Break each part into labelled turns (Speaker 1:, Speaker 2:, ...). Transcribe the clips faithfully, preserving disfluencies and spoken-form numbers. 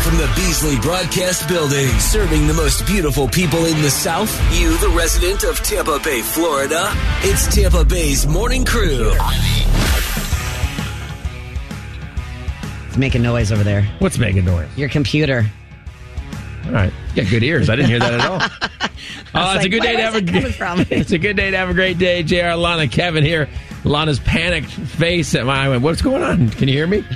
Speaker 1: from the Beasley Broadcast Building, serving the most beautiful people in the South, you, the resident of Tampa Bay, Florida. It's Tampa Bay's Morning Crew.
Speaker 2: It's making noise over there.
Speaker 3: What's making noise?
Speaker 2: Your computer.
Speaker 3: All right. You got good ears. I didn't hear that at all. Oh, it's
Speaker 2: like,
Speaker 3: a good day to have a
Speaker 2: from?
Speaker 3: It's a good day to have a great day. J R, Lana, Kevin here. Lana's panicked face at my I went, what's going on? Can you hear me?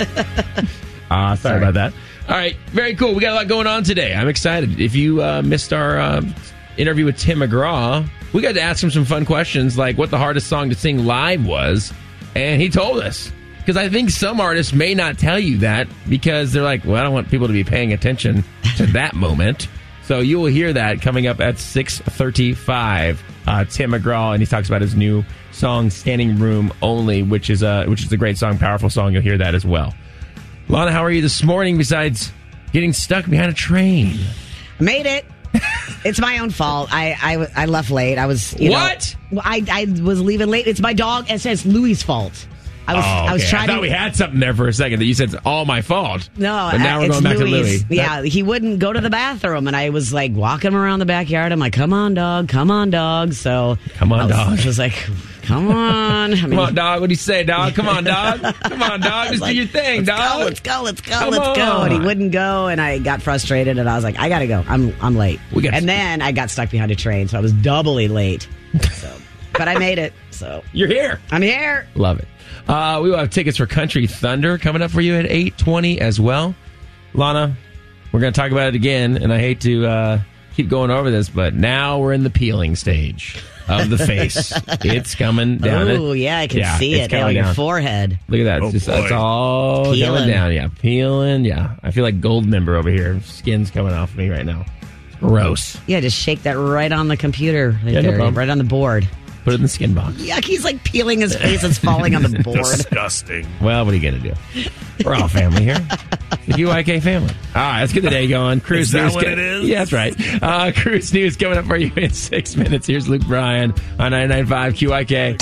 Speaker 3: Ah, uh, sorry, sorry about that. All right, very cool. We got a lot going on today. I'm excited. If you uh, missed our uh, interview with Tim McGraw, we got to ask him some fun questions like what the hardest song to sing live was, and he told us. Because I think some artists may not tell you that because they're like, well, I don't want people to be paying attention to that moment. So you will hear that coming up at six thirty-five. Uh, Tim McGraw, and he talks about his new song, Standing Room Only, which is a, which is a great song, powerful song. You'll hear that as well. Lana, how are you this morning besides getting stuck behind a train?
Speaker 2: Made it. It's my own fault. I, I, I left late. I was, you
Speaker 3: What?
Speaker 2: know, I, I was leaving late. It's my dog. It says Louis' fault. I was,
Speaker 3: oh, okay.
Speaker 2: I was trying
Speaker 3: I thought
Speaker 2: to.
Speaker 3: we had something there for a second that you said it's all my fault.
Speaker 2: No,
Speaker 3: but now
Speaker 2: uh,
Speaker 3: we're going
Speaker 2: it's
Speaker 3: back
Speaker 2: Louis.
Speaker 3: to Louis.
Speaker 2: Yeah, that, he wouldn't go to the bathroom, and I was like walking him around the backyard. I'm like, "Come on, dog! Come on, dog!" So
Speaker 3: come on,
Speaker 2: I was,
Speaker 3: dog.
Speaker 2: I was like, "Come on, I mean,
Speaker 3: come on, dog! What do you say, dog? Come on, dog! Come on, dog! Just
Speaker 2: like,
Speaker 3: do your thing,
Speaker 2: let's
Speaker 3: dog!
Speaker 2: Go, let's go! Let's go!
Speaker 3: Come
Speaker 2: let's
Speaker 3: on.
Speaker 2: go!" And he wouldn't go, and I got frustrated, and I was like, "I gotta go. I'm I'm late."
Speaker 3: We got
Speaker 2: and then I got stuck behind a train, so I was doubly late. So, but I made it. So
Speaker 3: you're here.
Speaker 2: I'm here.
Speaker 3: Love it. Uh, we will have tickets for Country Thunder coming up for you at eight twenty as well. Lana, we're going to talk about it again, and I hate to uh, keep going over this, but now we're in the peeling stage of the face. It's coming down.
Speaker 2: Oh, yeah, I can
Speaker 3: yeah,
Speaker 2: see it on your forehead.
Speaker 3: Look at that.
Speaker 4: Oh,
Speaker 3: it's, just,
Speaker 4: boy.
Speaker 3: it's all
Speaker 2: Peeling.
Speaker 3: coming down. Yeah, peeling. Yeah. I feel like Goldmember over here. Skin's coming off me right now. Gross.
Speaker 2: Yeah, just shake that right on the computer, right,
Speaker 3: Yeah, no
Speaker 2: there,
Speaker 3: problem.
Speaker 2: right on the board.
Speaker 3: Put it in the skin box.
Speaker 2: Yuck, he's like peeling his face. It's falling on the board.
Speaker 4: Disgusting.
Speaker 3: Well, what are you going to do? We're all family here. The U I K family. All right, let's get the day going. Cruise
Speaker 4: Is that
Speaker 3: News.
Speaker 4: what
Speaker 3: co-
Speaker 4: it is?
Speaker 3: Yeah, that's right. Uh, Cruise News coming up for you in six minutes. Here's Luke Bryan on ninety-nine point five Q I K.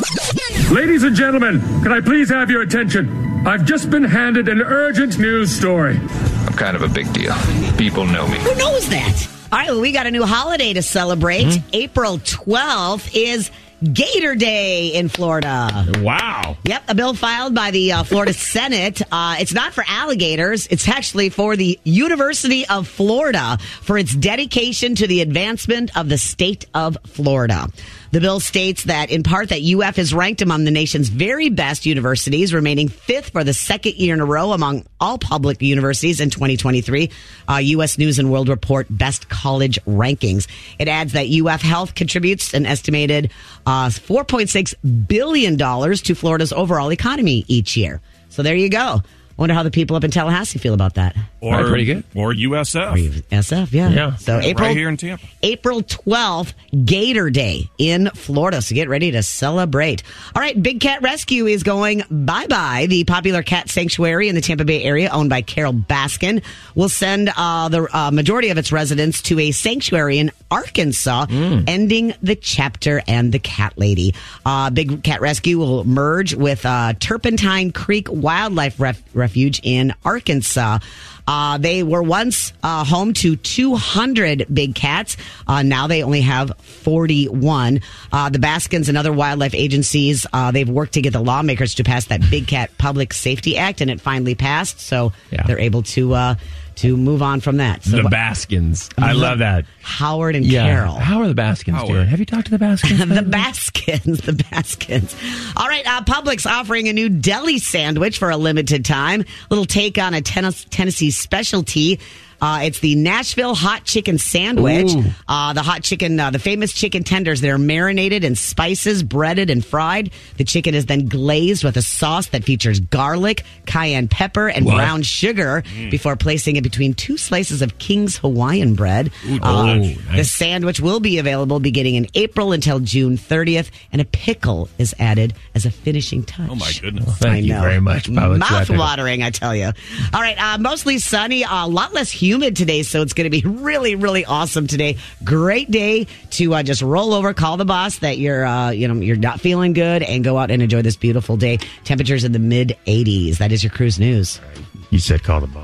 Speaker 5: Ladies and gentlemen, can I please have your attention? I've just been handed an urgent news story.
Speaker 6: I'm kind of a big deal. People know me.
Speaker 2: Who knows that? All right, well, we got a new holiday to celebrate. Mm-hmm. April twelfth is Gator Day in Florida.
Speaker 3: Wow.
Speaker 2: Yep, a bill filed by the uh, Florida Senate. Uh, it's not for alligators. It's actually for the University of Florida for its dedication to the advancement of the state of Florida. The bill states that, in part, that U F is ranked among the nation's very best universities, remaining fifth for the second year in a row among all public universities in twenty twenty-three. Uh, U S News and World Report Best College Rankings. It adds that U F Health contributes an estimated uh, four point six billion dollars to Florida's overall economy each year. So there you go. I wonder how the people up in Tallahassee feel about that.
Speaker 4: Or
Speaker 3: Right, pretty good.
Speaker 4: Or U S F.
Speaker 2: Or S F, yeah.
Speaker 3: Yeah.
Speaker 2: So
Speaker 4: Yeah,
Speaker 2: April
Speaker 4: right here in Tampa.
Speaker 2: April twelfth, Gator Day in Florida. So get ready to celebrate. All right, Big Cat Rescue is going bye-bye. The popular cat sanctuary in the Tampa Bay area, owned by Carol Baskin, will send uh, the uh, majority of its residents to a sanctuary in Arkansas, mm. ending the chapter and the Cat Lady. Uh, Big Cat Rescue will merge with uh, Turpentine Creek Wildlife Ref- Refuge in Arkansas. Uh, they were once uh, home to two hundred big cats. Uh, now they only have forty-one. Uh, the Baskins and other wildlife agencies, uh, they've worked to get the lawmakers to pass that Big Cat Public Safety Act, and it finally passed. So yeah. they're able to uh, to move on from that. So,
Speaker 3: the Baskins. I love that.
Speaker 2: Howard and
Speaker 3: yeah.
Speaker 2: Carol.
Speaker 3: How are the Baskins
Speaker 4: Howard.
Speaker 3: doing? Have you talked to the Baskins?
Speaker 2: the Baskins. The Baskins. All right. Uh, Publix offering a new deli sandwich for a limited time. Little take on a tennis, Tennessee specialty. Uh, it's the Nashville hot chicken sandwich. Uh, the hot chicken, uh, the famous chicken tenders, they're marinated in spices, breaded and fried. The chicken is then glazed with a sauce that features garlic, cayenne pepper, and
Speaker 3: what?
Speaker 2: brown sugar mm. before placing it between two slices of King's Hawaiian bread.
Speaker 3: Ooh,
Speaker 2: uh,
Speaker 3: oh, nice.
Speaker 2: The sandwich will be available beginning in April until June thirtieth, and a pickle is added as a finishing touch.
Speaker 4: Oh, my goodness.
Speaker 3: Well, thank
Speaker 2: I
Speaker 3: you
Speaker 2: know.
Speaker 3: very much, Publix.
Speaker 2: Mouth-watering, I tell you. All right, uh, mostly sunny, a lot less humid today, so it's going to be really, really awesome today. Great day to uh, just roll over, call the boss that you're, uh, you know, you're not feeling good, and go out and enjoy this beautiful day. Temperatures in the mid eighties. That is your cruise news.
Speaker 3: You said call the boss.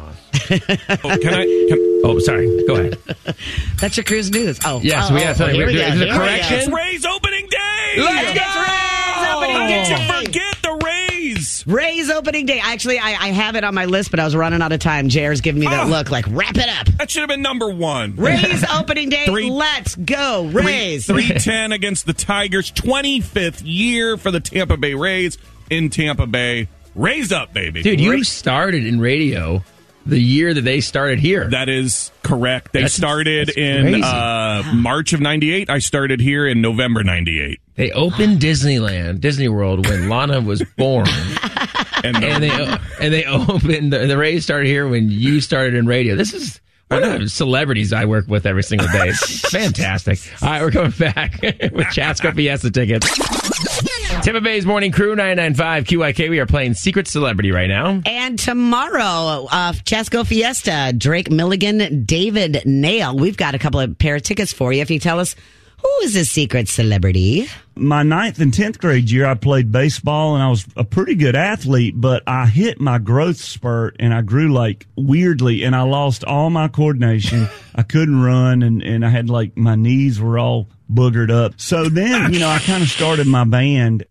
Speaker 4: oh, can I? Can,
Speaker 3: oh, sorry. Go ahead.
Speaker 2: That's your cruise news. Oh,
Speaker 3: yes,
Speaker 2: oh,
Speaker 3: we have
Speaker 2: oh,
Speaker 3: something.
Speaker 2: here
Speaker 3: We're
Speaker 2: we
Speaker 3: doing
Speaker 2: go,
Speaker 3: is it a
Speaker 2: here we
Speaker 3: correction.
Speaker 4: it's Ray's opening day.
Speaker 3: Let's go.
Speaker 2: It's Ray's opening
Speaker 4: How
Speaker 2: day.
Speaker 4: did you forget the Rays?
Speaker 2: Ray's opening day. Actually, I, I have it on my list, but I was running out of time. J R's giving me that
Speaker 4: Oh.
Speaker 2: look like, wrap it up.
Speaker 4: That should have been number one.
Speaker 2: Ray's opening day.
Speaker 4: Three-
Speaker 2: Let's go, Rays.
Speaker 4: three ten against the Tigers. twenty-fifth year for the Tampa Bay Rays in Tampa Bay. Rays up, baby.
Speaker 3: Dude, you
Speaker 4: Rays-
Speaker 3: started in radio the year that they started here.
Speaker 4: That is correct. They
Speaker 3: That's-
Speaker 4: started
Speaker 3: that's
Speaker 4: in
Speaker 3: crazy.
Speaker 4: uh, March of ninety-eight. I started here in November ninety-eight.
Speaker 3: They opened Disneyland, Disney World, when Lana was born.
Speaker 4: And,
Speaker 3: and they and they opened the, the Rays started here when you started in radio. This is one of the celebrities I work with every single day. It's fantastic. All right, we're coming back with Chasco Fiesta tickets. Tampa Bay's Morning Crew, nine ninety-five Q I K. We are playing Secret Celebrity right now.
Speaker 2: And tomorrow, uh, Chasco Fiesta, Drake Milligan, David Nail. We've got a couple of pair of tickets for you. If you tell us, who is a secret celebrity?
Speaker 7: My ninth and tenth grade year, I played baseball, and I was a pretty good athlete, but I hit my growth spurt, and I grew, like, weirdly, and I lost all my coordination. I couldn't run, and, and I had, like, my knees were all boogered up. So then, you know, I kind of started my band.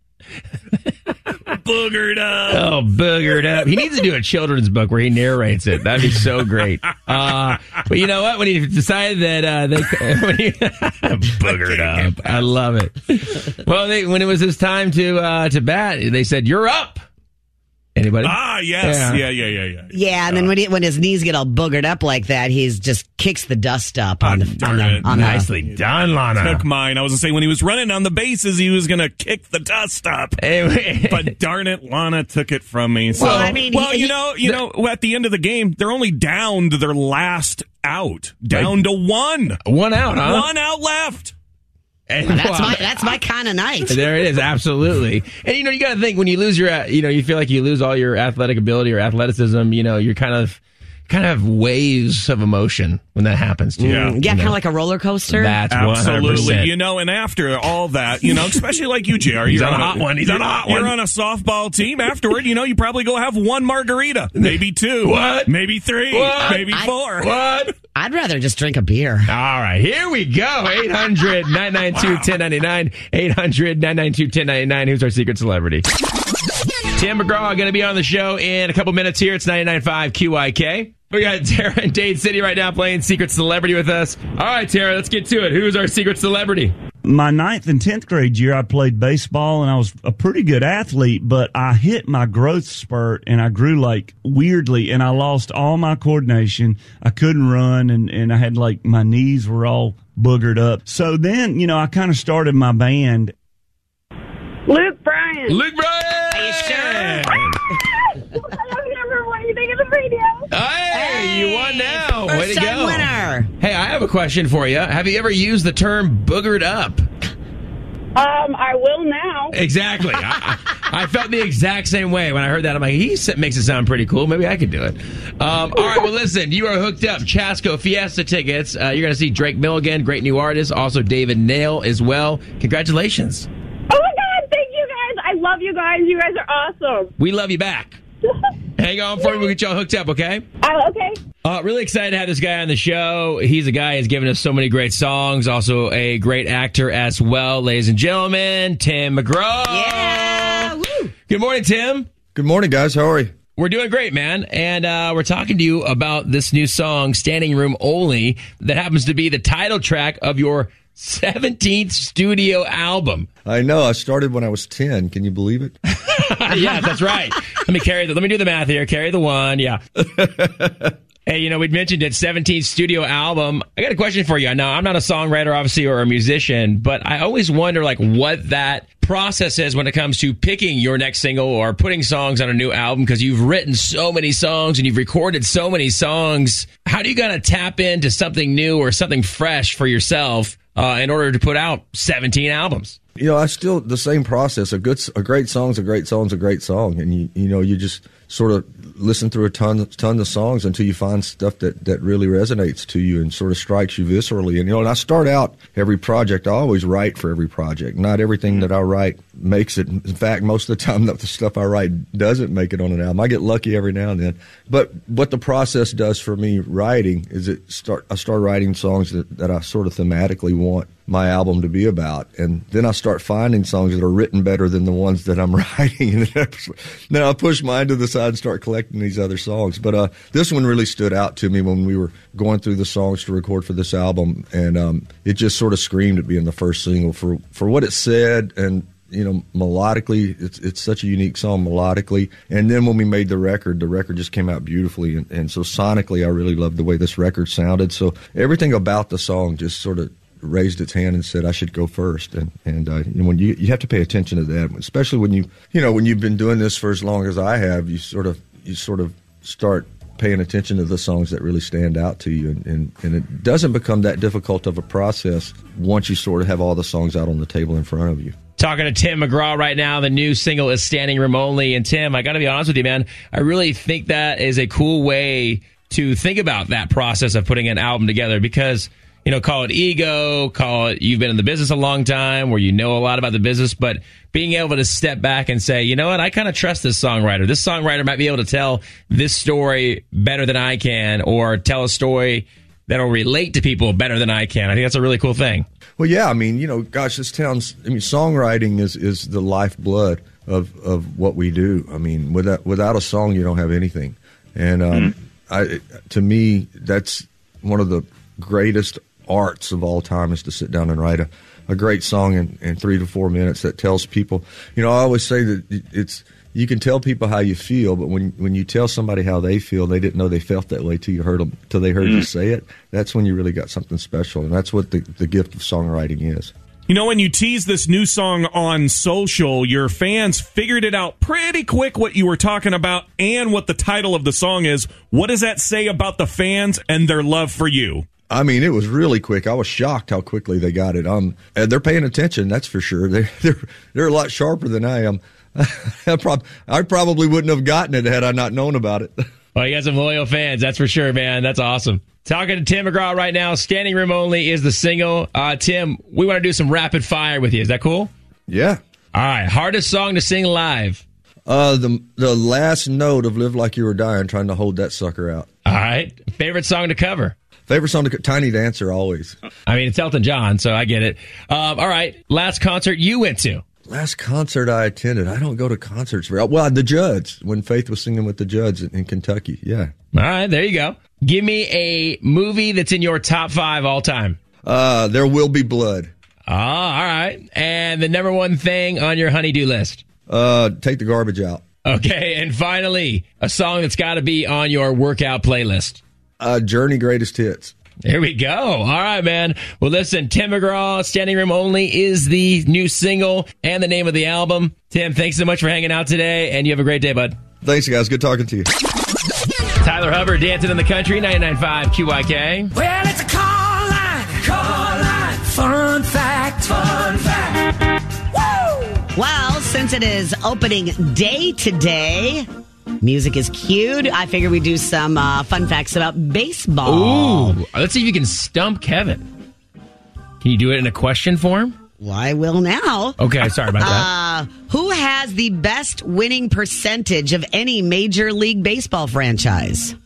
Speaker 4: Boogered up.
Speaker 3: Oh, boogered up. He needs to do a children's book where he narrates it. That'd be so great. Uh, but you know what? When he decided that uh, they when he, boogered up, I love it. Well, they, when it was his time to uh, to bat, they said, "You're up." Anybody?
Speaker 4: Ah, yes.
Speaker 3: Yeah.
Speaker 4: Yeah, yeah, yeah, yeah.
Speaker 2: Yeah, and then when he, when his knees get all boogered up like that, he's just kicks the dust up on
Speaker 4: Ah,
Speaker 2: the on
Speaker 4: darn
Speaker 2: the,
Speaker 4: it.
Speaker 2: on the
Speaker 3: Nicely done, Lana.
Speaker 4: Took mine. I was going to say, when he was running on the bases, he was going to kick the dust up.
Speaker 3: Anyway.
Speaker 4: But darn it, Lana took it from me. So,
Speaker 2: Well, I mean,
Speaker 4: well,
Speaker 2: he-
Speaker 4: you know, you know, at the end of the game, they're only down to their last out, down to one,
Speaker 3: One out, huh?
Speaker 4: one out left.
Speaker 3: And,
Speaker 2: That's
Speaker 3: well,
Speaker 2: my that's my kind of night.
Speaker 3: There it is, absolutely. And you know, you got to think when you lose your, uh, you know, you feel like you lose all your athletic ability or athleticism. You know, you're kind of, kind of waves of emotion when that happens to you.
Speaker 4: Yeah.
Speaker 2: Yeah,
Speaker 3: You
Speaker 2: kind of
Speaker 3: know,
Speaker 2: like a roller coaster.
Speaker 3: That's one hundred
Speaker 4: Absolutely.
Speaker 3: percent.
Speaker 4: You know, and after all that, you know, especially like you, J R,
Speaker 3: He's
Speaker 4: you're
Speaker 3: on a hot one. He's on a hot
Speaker 4: you're
Speaker 3: one.
Speaker 4: on a softball team. Afterward, you know, you probably go have one margarita, maybe two,
Speaker 3: What?
Speaker 4: maybe three,
Speaker 3: What?
Speaker 4: maybe
Speaker 2: I-
Speaker 4: four.
Speaker 3: What?
Speaker 2: I'd rather just drink a beer.
Speaker 3: All right, here we go. eight hundred nine nine two one zero nine nine. eight hundred nine nine two one zero nine nine. Who's our secret celebrity? Tim McGraw going to be on the show in a couple minutes here. It's ninety-nine point five Q I K. We got Tara in Dade City right now playing Secret Celebrity with us. All right, Tara, let's get to it. Who's our secret celebrity?
Speaker 7: My ninth and tenth grade year, I played baseball, and I was a pretty good athlete, but I hit my growth spurt, and I grew, like, weirdly, and I lost all my coordination. I couldn't run, and, and I had, like, my knees were all boogered up. So then, you know, I kind of started my band.
Speaker 8: Luke Bryan.
Speaker 3: Luke Bryan!
Speaker 2: Are you sure?
Speaker 8: I don't remember what you think of the radio.
Speaker 3: Hey, you won now. Way
Speaker 2: First
Speaker 3: to
Speaker 2: time
Speaker 3: go.
Speaker 2: winner.
Speaker 3: Hey, I have a question for you. Have you ever used the term boogered up?
Speaker 8: Um, I will now.
Speaker 3: Exactly. I, I felt the exact same way when I heard that. I'm like, he s- makes it sound pretty cool. Maybe I could do it. Um, all right, well, listen, you are hooked up. Chasco Fiesta tickets. Uh, you're going to see Drake Milligan, great new artist. Also, David Nail as well. Congratulations.
Speaker 8: Oh, my God. Thank you, guys. I love you guys. You guys are awesome.
Speaker 3: We love you back. Hang on for me. We'll get y'all hooked up, okay?
Speaker 8: Uh, okay.
Speaker 3: Uh, really excited to have this guy on the show. He's a guy who's given us so many great songs. Also a great actor as well. Ladies and gentlemen, Tim McGraw.
Speaker 2: Yeah. Woo.
Speaker 3: Good morning, Tim.
Speaker 9: Good morning, guys. How are you?
Speaker 3: We're doing great, man. And uh, we're talking to you about this new song, Standing Room Only, that happens to be the title track of your seventeenth studio album.
Speaker 9: I know. I started when I was ten. Can you believe it?
Speaker 3: Yeah, that's right. Let me carry the, let me do the math here. Carry the one. Yeah. Hey, you know, we'd mentioned it, seventeenth studio album. I got a question for you. Now, I'm not a songwriter, obviously, or a musician, but I always wonder, like, what that process is when it comes to picking your next single or putting songs on a new album, because you've written so many songs and you've recorded so many songs. How do you got to tap into something new or something fresh for yourself uh, in order to put out seventeen albums?
Speaker 9: You know, I still the same process. A good, a great song's a great song's a great song, and you, you know, you just sort of listen through a ton, ton of songs until you find stuff that, that really resonates to you and sort of strikes you viscerally. And, you know, and I start out every project, I always write for every project. Not everything that I write makes it. In fact, most of the time, the stuff I write doesn't make it on an album. I get lucky every now and then. But what the process does for me writing is it start. I start writing songs that, that I sort of thematically want my album to be about, and then I start finding songs that are written better than the ones that I'm writing, and then I push mine to the side and start collecting these other songs. But uh, this one really stood out to me when we were going through the songs to record for this album, and um, it just sort of screamed at being the first single for for what it said, and you know, melodically, it's it's such a unique song melodically. And then when we made the record, the record just came out beautifully, and, and so sonically, I really loved the way this record sounded. So everything about the song just sort of raised its hand and said I should go first, and and uh, you know, when you you have to pay attention to that, especially when you you know when you've been doing this for as long as I have, you sort of you sort of start paying attention to the songs that really stand out to you, and, and and it doesn't become that difficult of a process once you sort of have all the songs out on the table in front of you.
Speaker 3: Talking to Tim McGraw right now. The new single is Standing Room Only. And Tim, I got to be honest with you, man, I really think that is a cool way to think about that process of putting an album together, because you know, call it ego, call it you've been in the business a long time where you know a lot about the business, but being able to step back and say, you know what, I kind of trust this songwriter. This songwriter might be able to tell this story better than I can, or tell a story that'll relate to people better than I can. I think that's a really cool thing.
Speaker 9: Well, yeah, I mean, you know, gosh, this town's, I mean, songwriting is, is the lifeblood of, of what we do. I mean, without without a song, you don't have anything. And um, mm-hmm. I, to me, that's one of the greatest arts of all time, is to sit down and write a, a great song in, in three to four minutes that tells people. You know, I always say that it's you can tell people how you feel, but when when you tell somebody how they feel, they didn't know they felt that way till you heard them, till they heard mm. you say it. That's when you really got something special, and that's what the, the gift of songwriting is.
Speaker 4: You know, when you teased this new song on social, your fans figured it out pretty quick what you were talking about and what the title of the song is. What does that say about the fans and their love for you?
Speaker 9: I mean, it was really quick. I was shocked how quickly they got it. Um, and they're paying attention, that's for sure. They're they're, they're a lot sharper than I am. I, prob- I probably wouldn't have gotten it had I not known about it.
Speaker 3: Well, you got some loyal fans, that's for sure, man. That's awesome. Talking to Tim McGraw right now. Standing Room Only is the single. Uh, Tim, we want to do some rapid fire with you. Is that cool?
Speaker 9: Yeah.
Speaker 3: All right. Hardest song to sing live?
Speaker 9: Uh, the the last note of Live Like You Were Dying, trying to hold that sucker out.
Speaker 3: All right. Favorite song to cover?
Speaker 9: Favorite song to Tiny Dancer, always.
Speaker 3: I mean, it's Elton John, so I get it. Um, all right. Last concert you went to?
Speaker 9: Last concert I attended. I don't go to concerts very well. The Judds, when Faith was singing with the Judds in, in Kentucky. Yeah.
Speaker 3: All right. There you go. Give me a movie that's in your top five all time.
Speaker 9: Uh, There Will Be Blood.
Speaker 3: Oh, all right. And the number one thing on your honey-do list?
Speaker 9: Uh, Take the Garbage Out.
Speaker 3: Okay. And finally, a song that's got to be on your workout playlist.
Speaker 9: Uh, Journey Greatest Hits.
Speaker 3: There we go. All right, man. Well, listen, Tim McGraw, Standing Room Only is the new single and the name of the album. Tim, thanks so much for hanging out today, and you have a great day, bud.
Speaker 9: Thanks, guys. Good talking to you.
Speaker 3: Tyler Hubbard, Dancing in the Country, ninety-nine point five Q I K.
Speaker 10: Well, it's a call line. Call line. Fun fact. Fun fact.
Speaker 2: Woo! Well, since it is opening day today, music is cued. I figure we do some uh, fun facts about baseball.
Speaker 3: Ooh, let's see if you can stump Kevin. Can you do it in a question form?
Speaker 2: Well, I will now.
Speaker 3: Okay, sorry about that.
Speaker 2: Uh, who has the best winning percentage of any Major League Baseball franchise?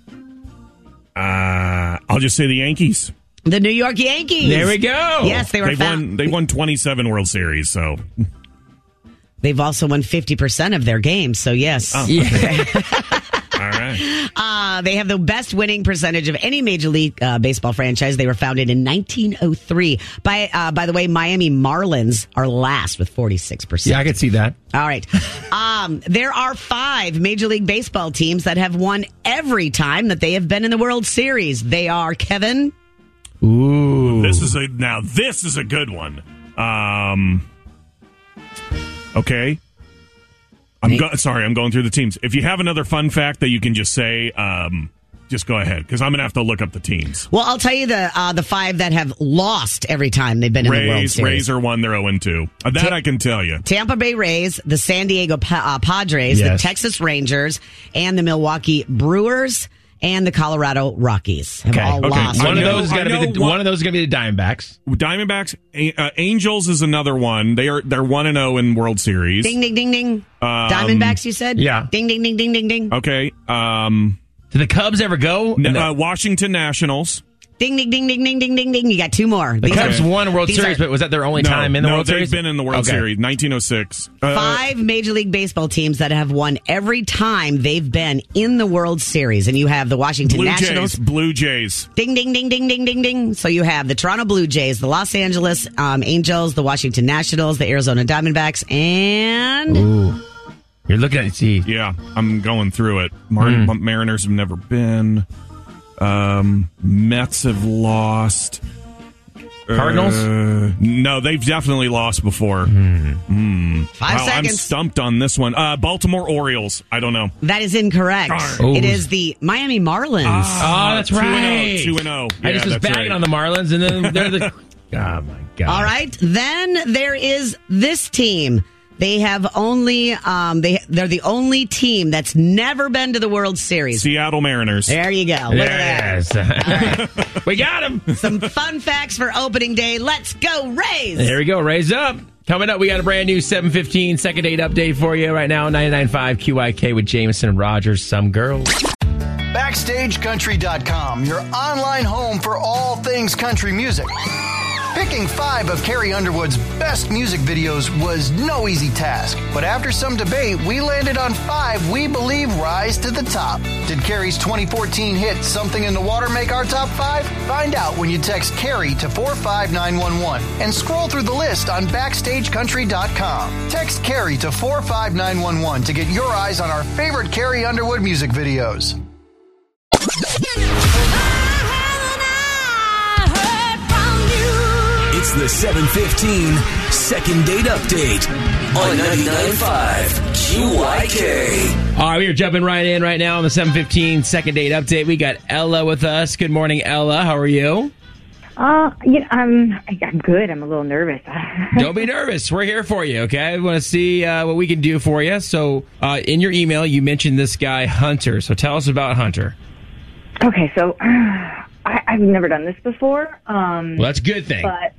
Speaker 4: Uh, I'll just say the Yankees.
Speaker 2: The New York Yankees.
Speaker 3: There we go.
Speaker 2: Yes, they were.
Speaker 4: They've
Speaker 2: found-
Speaker 4: won. They won twenty-seven World Series. So
Speaker 2: they've also won fifty percent of their games. So yes.
Speaker 4: Oh,
Speaker 3: yeah.
Speaker 4: All right.
Speaker 2: Uh, they have the best winning percentage of any Major League uh, Baseball franchise. They were founded in nineteen oh three. By uh, by the way, Miami Marlins are last with forty-six percent.
Speaker 3: Yeah, I could see that.
Speaker 2: All right. Um, there are five Major League Baseball teams that have won every time that they have been in the World Series. They are, Kevin.
Speaker 3: Ooh.
Speaker 4: This is a now. This is a good one. Um. Okay. I'm go- sorry. I'm going through the teams. If you have another fun fact that you can just say, um, just go ahead because I'm going to have to look up the teams.
Speaker 2: Well, I'll tell you the uh, the five that have lost every time they've been in
Speaker 4: Rays,
Speaker 2: the World Series.
Speaker 4: Rays are one, they're oh and two. Uh, that
Speaker 2: Ta-
Speaker 4: I can tell you.
Speaker 2: Tampa Bay Rays, the San Diego pa- uh, Padres,
Speaker 3: Yes.
Speaker 2: the Texas Rangers, and the Milwaukee Brewers, and the Colorado Rockies have
Speaker 3: Okay,
Speaker 2: all
Speaker 4: okay.
Speaker 2: lost.
Speaker 3: One of
Speaker 4: know-
Speaker 3: those is
Speaker 4: I
Speaker 3: going to be
Speaker 4: know
Speaker 3: the
Speaker 4: one-
Speaker 3: one of those is going to be the Diamondbacks.
Speaker 4: Diamondbacks, A- uh, Angels is another one. They are they're one and oh in World Series.
Speaker 2: Ding, ding, ding, ding.
Speaker 4: Um,
Speaker 2: Diamondbacks, you said?
Speaker 3: yeah.
Speaker 2: Ding, ding, ding, ding, ding, ding.
Speaker 4: Okay. Um,
Speaker 3: Did the Cubs ever go?
Speaker 4: n-
Speaker 3: No.
Speaker 4: uh, Washington Nationals.
Speaker 2: Ding, ding, ding, ding, ding, ding, ding, ding. You got two more.
Speaker 3: the
Speaker 2: These
Speaker 3: Cubs
Speaker 2: are-
Speaker 3: won a World
Speaker 2: these
Speaker 3: Series,
Speaker 2: are
Speaker 3: but was that their only
Speaker 4: no,
Speaker 3: time in the
Speaker 4: no,
Speaker 3: World
Speaker 4: they've
Speaker 3: Series?
Speaker 4: been in the World
Speaker 3: Okay.
Speaker 4: Series, nineteen oh six. Uh,
Speaker 2: five Major League Baseball teams that have won every time they've been in the World Series. And you have the Washington
Speaker 4: Blue
Speaker 2: Nationals.
Speaker 4: Jays. Blue Jays.
Speaker 2: Ding, ding, ding, ding, ding, ding, ding. So you have the Toronto Blue Jays, the Los Angeles um, Angels, the Washington Nationals, the Arizona Diamondbacks, and...
Speaker 3: Ooh. You're looking at it. See.
Speaker 4: Yeah, I'm going through it. Martin
Speaker 3: Mm.
Speaker 4: Mariners have never been. Um, Mets have lost.
Speaker 3: Cardinals?
Speaker 4: Uh, no, they've definitely lost before.
Speaker 3: Mm.
Speaker 4: Mm.
Speaker 2: Five
Speaker 4: wow,
Speaker 2: seconds.
Speaker 4: I'm stumped on this one. Uh, Baltimore Orioles. I don't know.
Speaker 2: That is incorrect.
Speaker 3: Darn.
Speaker 2: It
Speaker 3: Ooh.
Speaker 2: is the Miami Marlins.
Speaker 3: Oh, that's
Speaker 4: two and
Speaker 3: right.
Speaker 4: oh, two and oh.
Speaker 3: I just
Speaker 4: Yeah,
Speaker 3: was
Speaker 4: that's
Speaker 3: bagging
Speaker 4: right.
Speaker 3: on the Marlins, and then they're the. Oh my god!
Speaker 2: All right. Then there is this team. They have only um they they're the only team that's never been to the World Series.
Speaker 4: Seattle Mariners.
Speaker 2: There you go. Look
Speaker 3: Yes.
Speaker 2: at that.
Speaker 3: We got him.
Speaker 2: Some fun facts for opening day. Let's go Rays.
Speaker 3: There we go. Raise up. Coming up, we got a brand new seven fifteen second date update for you right now. ninety-nine point five Q I K with Jameson and Rogers. Some girls.
Speaker 11: Backstage Country dot com, your online home for all things country music. Picking five of Carrie Underwood's best music videos was no easy task, but after some debate, we landed on five we believe rise to the top. Did Carrie's twenty fourteen hit Something in the Water make our top five? Find out when you text Carrie to four five nine one one and scroll through the list on Backstage Country dot com. Text Carrie to four five nine one one to get your eyes on our favorite Carrie Underwood music videos.
Speaker 1: It's the seven fifteen second date update on ninety-nine point five Q I K.
Speaker 3: All right, we are jumping right in right now on the seven fifteen second date update. We got Ella with us. Good morning, Ella. How are you?
Speaker 8: Uh, you know, I'm, I'm good. I'm a little nervous.
Speaker 3: Don't be nervous. We're here for you, okay? We want to see uh, what we can do for you. So uh, in your email, you mentioned this guy, Hunter. So tell us about Hunter.
Speaker 8: Okay, so uh, I, I've never done this before. Um,
Speaker 3: Well, that's a good thing.
Speaker 8: But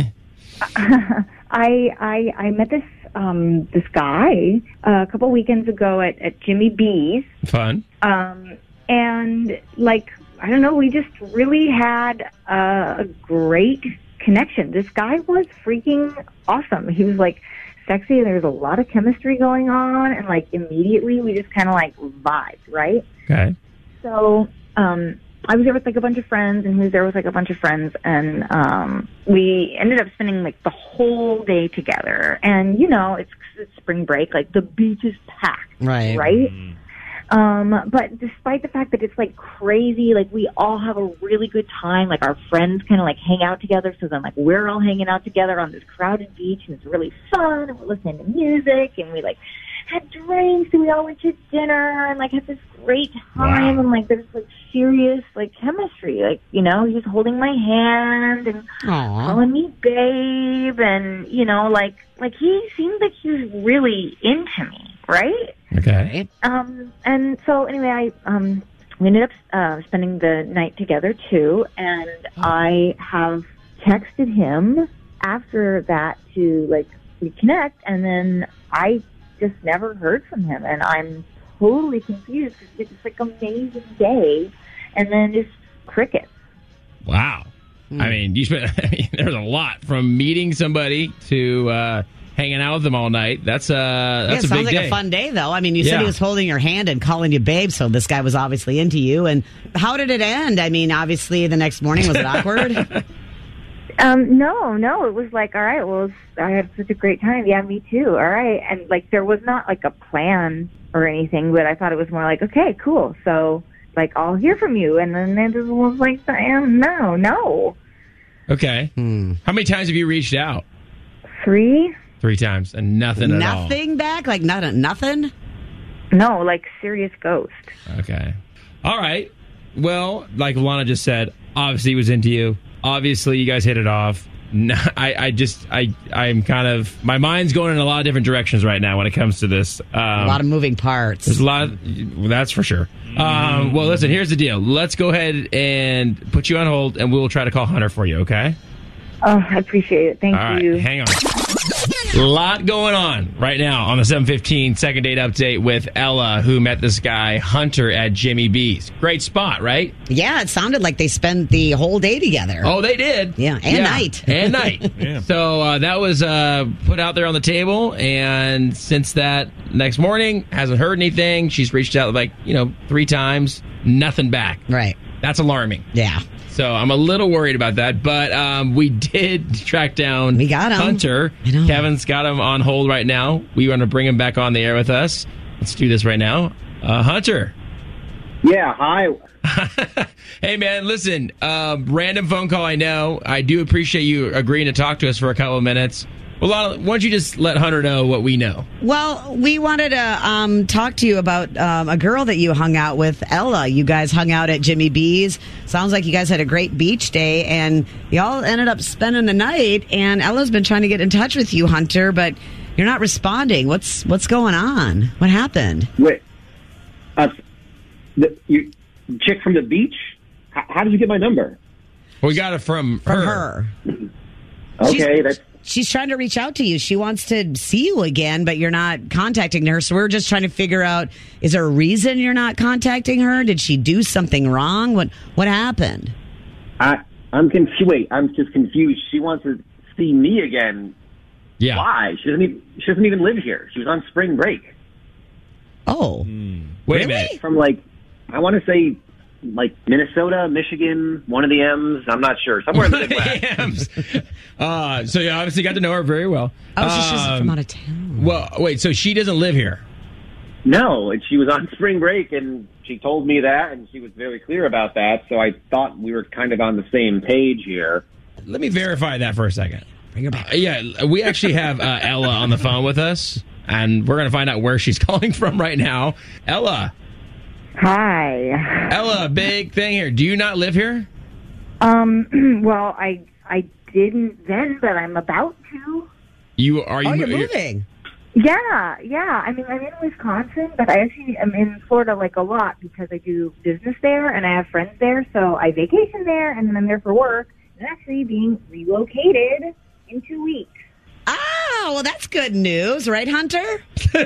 Speaker 8: I, I I met this um, this guy uh, a couple weekends ago at, at Jimmy B's.
Speaker 3: Fun.
Speaker 8: Um, and, like, I don't know, we just really had a, a great connection. This guy was freaking awesome. He was, like, sexy, and there was a lot of chemistry going on, and, like, immediately we just kind of, like, vibed, right?
Speaker 3: Okay.
Speaker 8: So, um, I was there with, like, a bunch of friends, and he was there with, like, a bunch of friends, and um, we ended up spending, like, the whole day together. And, you know, it's, it's spring break. Like, the beach is packed,
Speaker 2: Right.
Speaker 8: right? Um, but despite the fact that it's, like, crazy, like, we all have a really good time. Like, our friends kind of, like, hang out together. So then, like, we're all hanging out together on this crowded beach, and it's really fun, and we're listening to music, and we, like, had drinks, and we all went to dinner, and, like, had this great time,
Speaker 3: Wow.
Speaker 8: and, like, there's, like, serious, like, chemistry. Like, you know, he was holding my hand and
Speaker 2: Aw.
Speaker 8: calling me babe, and, you know, like, like, he seemed like he was really into me, right?
Speaker 3: Okay.
Speaker 8: Um, and so anyway, I, um, we ended up, uh, spending the night together too, and I have texted him after that to, like, reconnect, and then I just never heard from him, and I'm totally confused because it's this, like, amazing day, and then just crickets.
Speaker 3: Wow. I mean, you spent, I mean, there's a lot from meeting somebody to uh, hanging out with them all night. That's, uh,
Speaker 2: Yeah,
Speaker 3: that's
Speaker 2: it
Speaker 3: a
Speaker 2: sounds
Speaker 3: big
Speaker 2: like
Speaker 3: day.
Speaker 2: a fun day, though. I mean, you said
Speaker 3: Yeah.
Speaker 2: he was holding your hand and calling you babe, so this guy was obviously into you. And how did it end? I mean, obviously, the next morning, was it awkward?
Speaker 8: Um, no, no, it was like, all right, well, I had such a great time. Yeah, me too. All right. And, like, there was not, like, a plan or anything, but I thought it was more like, okay, cool. So, like, I'll hear from you. And then it just was like, um, no, no.
Speaker 3: Okay. How many times have you reached out?
Speaker 8: Three?
Speaker 3: Three times, and nothing at all.
Speaker 2: Nothing back? Like, not a, nothing?
Speaker 8: No, like, serious ghost.
Speaker 3: Okay. All right. Well, like Lana just said, obviously he was into you. Obviously you guys hit it off. No, I, I just, I, I'm kind of, my mind's going in a lot of different directions right now when it comes to this. Um,
Speaker 2: a lot of moving parts.
Speaker 3: There's a lot of, well, that's for sure. Um, well, listen, here's the deal. Let's go ahead and put you on hold, and we'll try to call Hunter for you, okay?
Speaker 8: Oh, I appreciate it. Thank
Speaker 3: All
Speaker 8: you.
Speaker 3: right, hang on. A lot going on right now on the seven fifteen second date update with Ella, who met this guy, Hunter, at Jimmy B's. Great spot, right?
Speaker 2: Yeah, it sounded like they spent the whole day together.
Speaker 3: Oh, they did.
Speaker 2: Yeah, and
Speaker 3: Yeah,
Speaker 2: night.
Speaker 3: And night.
Speaker 4: Yeah.
Speaker 3: So uh, that was uh, put out there on the table, and since that next morning, hasn't heard anything. She's reached out like, you know, three times, nothing back.
Speaker 2: Right.
Speaker 3: That's alarming.
Speaker 2: Yeah.
Speaker 3: So I'm a little worried about that, but um, we did track down
Speaker 2: We got him.
Speaker 3: Hunter.
Speaker 2: I know.
Speaker 3: Kevin's got him on hold right now. We want to bring him back on the air with us. Let's do this right now. Uh, Hunter.
Speaker 12: Yeah, hi.
Speaker 3: Hey, man, listen, uh, random phone call, I know. I do appreciate you agreeing to talk to us for a couple of minutes. Well, Lana, why don't you just let Hunter know what we know?
Speaker 2: Well, we wanted to um, talk to you about um, a girl that you hung out with, Ella. You guys hung out at Jimmy B's. Sounds like you guys had a great beach day, and y'all ended up spending the night. And Ella's been trying to get in touch with you, Hunter, but you're not responding. What's what's going on? What happened?
Speaker 12: Wait, uh, the you, chick from the beach? H- how did you get my number?
Speaker 3: We got it from,
Speaker 2: From
Speaker 3: her.
Speaker 2: her.
Speaker 12: Okay,
Speaker 2: She's-
Speaker 12: that's
Speaker 2: She's trying to reach out to you. She wants to see you again, but you're not contacting her. So we're just trying to figure out, is there a reason you're not contacting her? Did she do something wrong? What what happened?
Speaker 12: I. I'm confused. Wait, I'm just confused. She wants to see me again.
Speaker 3: Yeah.
Speaker 12: Why? She doesn't. Even, she doesn't even live here. She was on spring break
Speaker 2: Oh.
Speaker 3: Wait a
Speaker 2: Really?
Speaker 3: minute.
Speaker 12: from like I want to say like Minnesota, Michigan, one of the M's. I'm not sure. Somewhere in the Midwest.
Speaker 3: Yams. uh, so you obviously got to know her very well.
Speaker 2: Oh, so she's
Speaker 3: Um,
Speaker 2: from out of town.
Speaker 3: Well, wait, so she doesn't live here?
Speaker 12: No, and she was on spring break, and she told me that, and she was very clear about that. So I thought we were kind of on the same page here.
Speaker 3: Let me verify that for a second.
Speaker 2: Bring her back.
Speaker 3: Uh, yeah, we actually have uh, Ella on the phone with us, and we're going to find out where she's calling from right now. Ella.
Speaker 8: Hi.
Speaker 3: Ella, big thing here. Do you not live here?
Speaker 8: Um. Well, I I didn't then, but I'm about to.
Speaker 3: You are you?
Speaker 2: Oh, you're
Speaker 3: you're-
Speaker 2: moving.
Speaker 8: Yeah, yeah. I mean, I'm in Wisconsin, but I actually am in Florida like a lot because I do business there and I have friends there. So I vacation there and then I'm there for work. And actually being relocated in two weeks.
Speaker 2: Oh, well, that's good news, right, Hunter?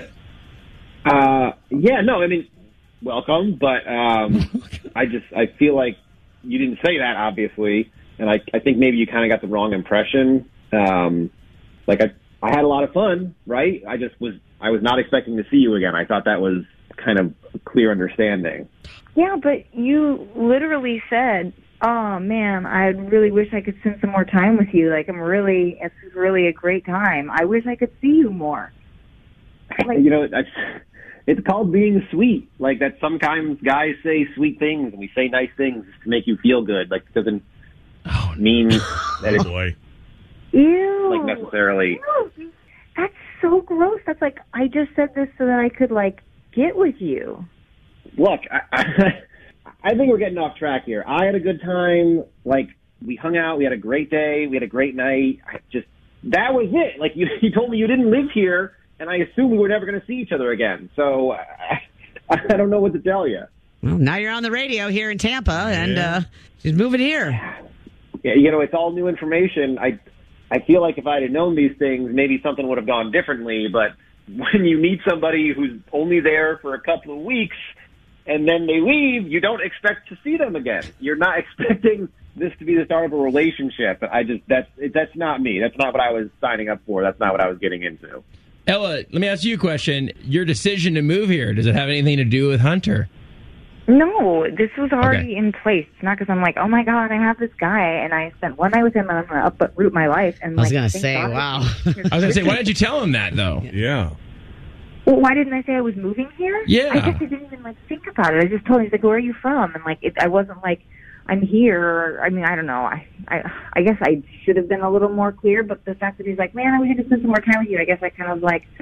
Speaker 12: Uh, yeah, no, I mean, welcome, but um, I just I feel like you didn't say that, obviously, and I I think maybe you kind of got the wrong impression. Um, like I I had a lot of fun, right? I just was I was not expecting to see you again. I thought that was kind of a clear understanding.
Speaker 8: Yeah, but you literally said, "Oh man, I really wish I could spend some more time with you. Like I'm really, it's really a great time. I wish I could see you more." Like,
Speaker 12: You know, I, it's called being sweet. Like that. Sometimes guys say sweet things, and we say nice things to make you feel good. Like it doesn't mean that it's
Speaker 4: Boy.
Speaker 8: ew.
Speaker 12: like necessarily.
Speaker 8: Ew, that's so gross. That's like I just said this so that I could like get with you.
Speaker 12: Look, I, I, I think we're getting off track here. I had a good time. Like, we hung out. We had a great day. We had a great night. I just, that was it. Like, you, you told me you didn't live here, and I assumed we were never going to see each other again. So, I, I don't know what to tell you.
Speaker 2: Well, now you're on the radio here in Tampa, and
Speaker 4: Yeah.
Speaker 2: uh, she's moving here.
Speaker 12: Yeah, you know, it's all new information. I, I feel like if I had known these things, maybe something would have gone differently. But when you meet somebody who's only there for a couple of weeks, and then they leave, you don't expect to see them again. You're not expecting this to be the start of a relationship. I just, that's, that's not me. That's not what I was signing up for. That's not what I was getting into.
Speaker 3: Ella, let me ask you a question. Your decision to move here, does it have anything to do with Hunter?
Speaker 8: No, this was already
Speaker 3: Okay.
Speaker 8: in place. It's not because I'm like, oh my god, I have this guy, and I spent one night with him, and I'm gonna uproot my life. And
Speaker 2: I was
Speaker 8: like,
Speaker 2: gonna
Speaker 8: thank
Speaker 2: say,
Speaker 8: God
Speaker 2: wow.
Speaker 8: it's-
Speaker 3: I was going to say, why didn't you tell him that, though?
Speaker 4: Yeah.
Speaker 8: Well, why didn't I say I was moving here?
Speaker 3: Yeah.
Speaker 8: I guess I didn't even like think about it. I just told him, he's like, where are you from? And like, it, I wasn't like, I'm here. Or, I mean, I don't know. I, I, I guess I should have been a little more clear. But the fact that he's like, man, I wish I could spend some more time with you. I guess I kind of like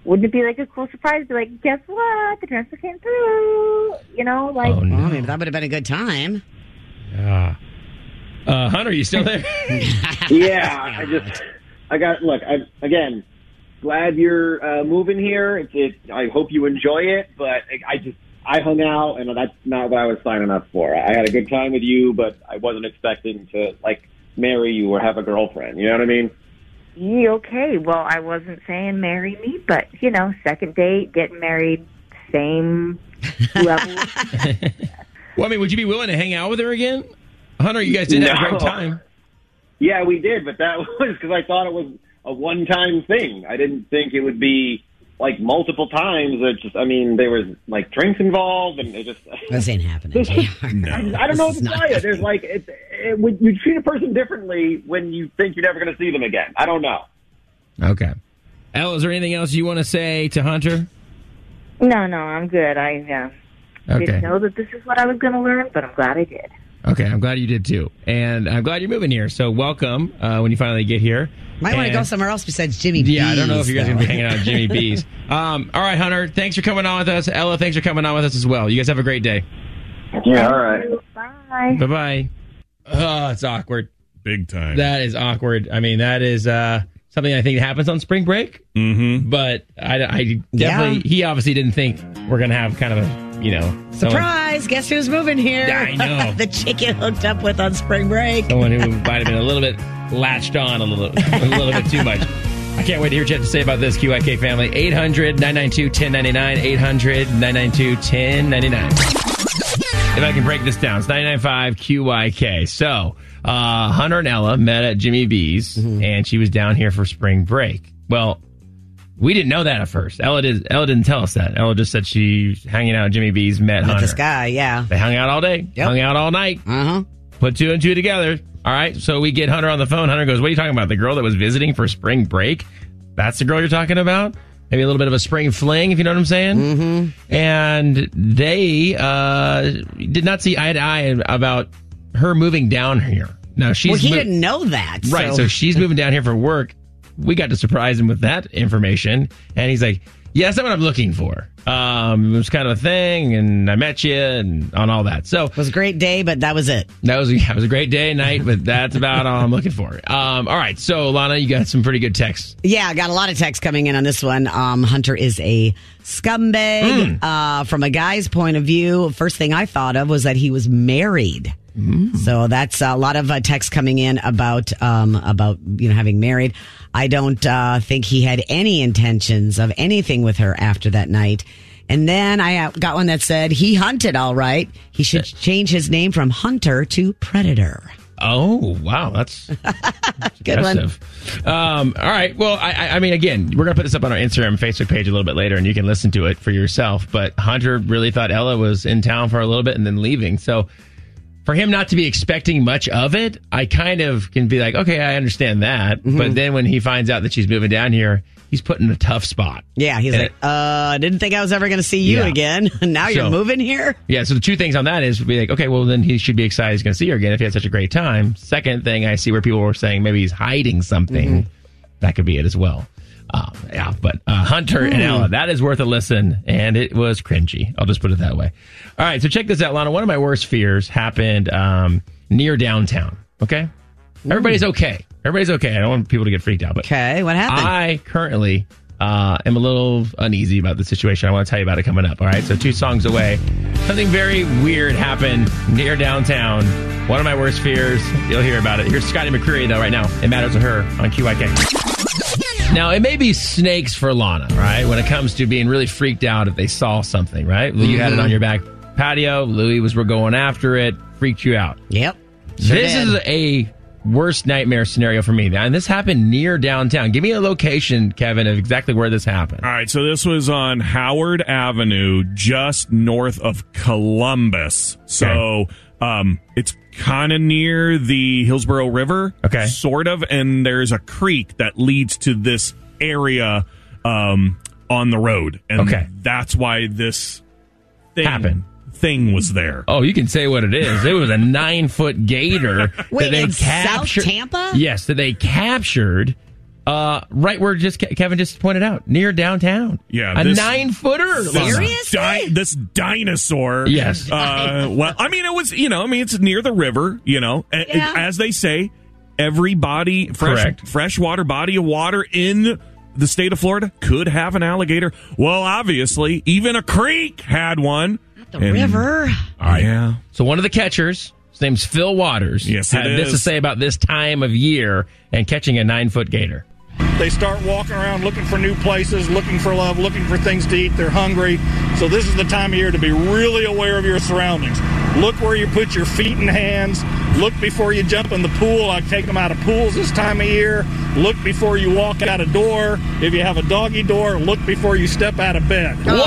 Speaker 8: wouldn't it be like a cool surprise to be like, guess what? The transfer came through. You know, like.
Speaker 3: Oh, no.
Speaker 2: Well, maybe that would have been a good time.
Speaker 3: Yeah. Uh, Hunter, you still there?
Speaker 12: Yeah, I just, I got, look, I, again, glad you're uh, moving here. It's, it, I hope you enjoy it, but I just, I hung out, and that's not what I was signing up for. I had a good time with you, but I wasn't expecting to, like, marry you or have a girlfriend. You know what I mean?
Speaker 8: Yeah, okay. Well, I wasn't saying marry me, but, you know, second date, getting married, same level.
Speaker 3: Well, I mean, would you be willing to hang out with her again? Hunter, you guys did have a great
Speaker 12: No.
Speaker 3: time.
Speaker 12: Yeah, we did, but that was because I thought it was a one-time thing. I didn't think it would be, like, multiple times. It just, I mean, there was, like, drinks involved, and it just...
Speaker 2: This ain't happening, J R.
Speaker 12: No. I, I don't know what to tell you. There's, like, it, it, it, you treat a person differently when you think you're never going to see them again. I don't know.
Speaker 3: Okay. Elle, is there anything else you want to say to Hunter?
Speaker 8: No, no, I'm good. I uh,
Speaker 3: Okay.
Speaker 8: didn't know that this is what I was going to learn, but I'm glad I did.
Speaker 3: Okay, I'm glad you did too. And I'm glad you're moving here. So welcome uh, when you finally get here.
Speaker 2: Might want to
Speaker 3: And-
Speaker 2: go somewhere else besides Jimmy B's.
Speaker 3: Yeah, I don't know if you guys are
Speaker 2: though.
Speaker 3: going to be hanging out at Jimmy B's. Um, all right, Hunter, thanks for coming on with us. Ella, thanks for coming on with us as well. You guys have a great day.
Speaker 12: Yeah, all right.
Speaker 8: Bye.
Speaker 3: Bye-bye. Oh, it's awkward.
Speaker 4: Big time.
Speaker 3: That is awkward. I mean, that is uh, something I think happens on spring break.
Speaker 4: Mm-hmm.
Speaker 3: But I, I definitely,
Speaker 2: Yeah.
Speaker 3: he obviously didn't think we're going to have kind of a, you know. someone-
Speaker 2: Surprise! Guess who's moving here?
Speaker 3: I know.
Speaker 2: The chick you hooked up with on spring break.
Speaker 3: Someone who might have been a little bit latched on a little, a little bit too much. I can't wait to hear what you have to say about this, Q I K family. eight hundred nine nine two one zero nine nine. eight hundred nine nine two one zero nine nine. If I can break this down, it's ninety-nine point five Q I K. So, uh, Hunter and Ella met at Jimmy B's,
Speaker 2: Mm-hmm.
Speaker 3: and she was down here for spring break. Well, we didn't know that at first. Ella, did, Ella didn't tell us that. Ella just said she's hanging out at Jimmy B's, met,
Speaker 2: Met
Speaker 3: Hunter.
Speaker 2: this guy, yeah.
Speaker 3: They hung out all day,
Speaker 2: Yep.
Speaker 3: hung out all night.
Speaker 2: Uh-huh.
Speaker 3: Put two and two together. All right, so we get Hunter on the phone. Hunter goes, what are you talking about? The girl that was visiting for spring break? That's the girl you're talking about? Maybe a little bit of a spring fling, if you know what I'm saying? Mm-hmm. And they uh, did not see eye to eye about her moving down here. Now, she's
Speaker 2: Well, he
Speaker 3: mo-
Speaker 2: didn't know that.
Speaker 3: Right, so.
Speaker 2: So,
Speaker 3: she's moving down here for work. We got to surprise him with that information. And he's like, yeah, that's not what I'm looking for. Um, it was kind of a thing, and I met you, and on all that. So
Speaker 2: it was a great day, but that was it.
Speaker 3: that was, that was a great day and night, but that's about all I'm looking for. Um, all right, so, Lana, you got some pretty good texts.
Speaker 2: Yeah, I got a lot of texts coming in on this one. Um, Hunter is a scumbag.
Speaker 3: Mm.
Speaker 2: Uh, from a guy's point of view, first thing I thought of was that he was married.
Speaker 3: Mm.
Speaker 2: So that's a lot of uh, texts coming in about um, about you know having married. I don't uh, think he had any intentions of anything with her after that night. And then I got one that said he hunted all right. He should change his name from Hunter to Predator.
Speaker 3: Oh, wow. That's
Speaker 2: Good one.
Speaker 3: aggressive. Um, all right. Well, I, I I mean, again, we're going to put this up on our Instagram and Facebook page a little bit later, and you can listen to it for yourself. But Hunter really thought Ella was in town for a little bit and then leaving. So for him not to be expecting much of it, I kind of can be like, okay, I understand that.
Speaker 2: Mm-hmm.
Speaker 3: But then when he finds out that she's moving down here, he's put in a tough spot.
Speaker 2: Yeah, he's
Speaker 3: And
Speaker 2: like, uh, I didn't think I was ever going to see you
Speaker 3: Yeah.
Speaker 2: again. Now you're
Speaker 3: So-
Speaker 2: moving here?
Speaker 3: Yeah, so the two things on that is be like, okay, well, then he should be excited he's going to see her again if he had such a great time. Second thing, I see where people were saying maybe he's hiding something.
Speaker 2: Mm-hmm.
Speaker 3: That could be it as well. Um, yeah, but uh, Hunter and
Speaker 2: Hmm.
Speaker 3: Ella, that is worth a listen, and it was cringy. I'll just put it that way. All right, so check this out, Lana. One of my worst fears happened um, near downtown, okay? Everybody's okay. Everybody's okay. I don't want people to get freaked out. But
Speaker 2: Okay, what happened?
Speaker 3: I currently uh, am a little uneasy about the situation. I want to tell you about it coming up. All right, so two songs away, something very weird happened near downtown. One of my worst fears. You'll hear about it. Here's Scotty McCreery, though, right now. It Matters to Her on Q I K. Now, it may be snakes for Lana, right? When it comes to being really freaked out if they saw something, right? You had it on your back patio. Louis was we're going after it. Freaked you out.
Speaker 2: Yep. Sure
Speaker 3: this
Speaker 2: did.
Speaker 3: is a worst nightmare scenario for me. And this happened near downtown. Give me a location, Kevin, of exactly where this happened.
Speaker 4: All right, so this was on Howard Avenue, just north of Columbus. So um, it's kind of near the Hillsborough River,
Speaker 3: okay,
Speaker 4: sort of, and there's a creek that leads to this area um, on the road, and
Speaker 3: Okay.
Speaker 4: that's why this thing
Speaker 3: Happened.
Speaker 4: thing was there.
Speaker 3: Oh, you can say what it is. It was a nine foot gator
Speaker 2: Wait,
Speaker 3: that they
Speaker 2: in South
Speaker 3: captured.
Speaker 2: Tampa?
Speaker 3: Yes, that they captured Uh, right where just Kevin just pointed out, near downtown.
Speaker 4: Yeah,
Speaker 3: a
Speaker 4: this,
Speaker 3: nine footer.
Speaker 4: This, di- this dinosaur.
Speaker 3: Yes.
Speaker 4: Uh, well, I mean, it was. You know, I mean, it's near the river. You know,
Speaker 2: Yeah.
Speaker 4: as they say, every body, fresh,
Speaker 3: Correct.
Speaker 4: freshwater body of water in the state of Florida could have an alligator. Well, obviously, even a creek had one.
Speaker 2: The river.
Speaker 3: All right.
Speaker 4: Yeah.
Speaker 3: So one of the catchers, his name's Phil Waters,
Speaker 4: Yes,
Speaker 3: had
Speaker 4: it
Speaker 3: this
Speaker 4: is.
Speaker 3: to say about this time of year and catching a nine-foot gator.
Speaker 13: They start walking around looking for new places, looking for love, looking for things to eat. They're hungry. So this is the time of year to be really aware of your surroundings. Look where you put your feet and hands. Look before you jump in the pool. I take them out of pools this time of year. Look before you walk out a door. If you have a doggy door, look before you step out of bed.
Speaker 3: Wow!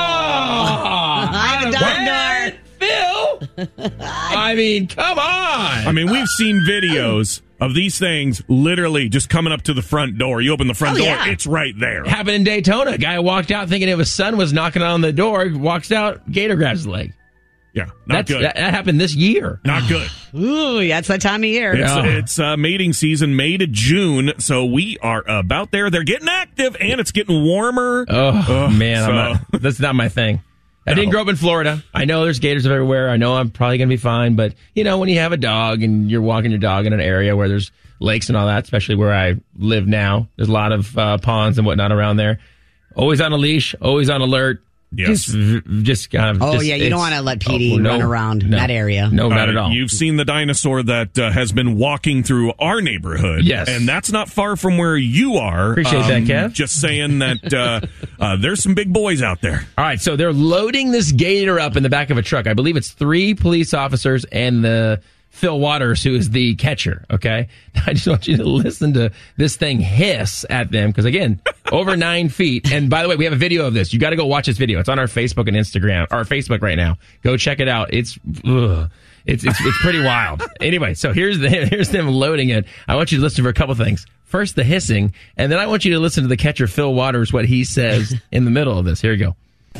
Speaker 2: I have a dog door.
Speaker 3: Phil! I mean, come on!
Speaker 4: I mean, we've seen videos of these things literally just coming up to the front door. You open the front
Speaker 2: Oh,
Speaker 4: door,
Speaker 2: yeah.
Speaker 4: it's right there.
Speaker 3: It happened in Daytona. A guy walked out thinking if his son was knocking on the door, walks out, gator grabs his leg.
Speaker 4: Yeah, not
Speaker 3: That's,
Speaker 4: good.
Speaker 3: That, that happened this year.
Speaker 4: Not good.
Speaker 2: Ooh, yeah, it's that time of year.
Speaker 4: It's,
Speaker 3: Oh.
Speaker 4: it's uh, mating season, May to June, so we are about there. They're getting active, and it's getting warmer.
Speaker 3: Oh,
Speaker 4: Ugh,
Speaker 3: man,
Speaker 4: so-
Speaker 3: I'm not, that's not my thing. I
Speaker 4: No.
Speaker 3: didn't grow up in Florida. I know there's gators everywhere. I know I'm probably going to be fine. But, you know, when you have a dog and you're walking your dog in an area where there's lakes and all that, especially where I live now, there's a lot of uh, ponds and whatnot around there. Always on a leash, always on alert.
Speaker 4: Yes.
Speaker 3: Just, just kind of.
Speaker 2: Oh,
Speaker 3: just-
Speaker 2: yeah, you don't
Speaker 3: it's-
Speaker 2: want to let P D
Speaker 3: oh, no,
Speaker 2: run around
Speaker 3: no,
Speaker 2: that area.
Speaker 3: No, not
Speaker 4: Uh,
Speaker 3: at all.
Speaker 4: You've seen the dinosaur that uh, has been walking through our neighborhood.
Speaker 3: Yes.
Speaker 4: And that's not far from where you are.
Speaker 3: Appreciate that, Kev.
Speaker 4: Just saying that uh, uh, there's some big boys out there.
Speaker 3: All right, so they're loading this gator up in the back of a truck. I believe it's three police officers and the Phil Waters, who is the catcher, okay? I just want you to listen to this thing hiss at them, because, again, over nine feet. And, by the way, we have a video of this. You got to go watch this video. It's on our Facebook and Instagram, our Facebook right now. Go check it out. It's ugh. It's, it's it's pretty wild. Anyway, so here's the here's them loading it. I want you to listen for a couple things. First, the hissing, and then I want you to listen to the catcher, Phil Waters, what he says in the middle of this. Here you go.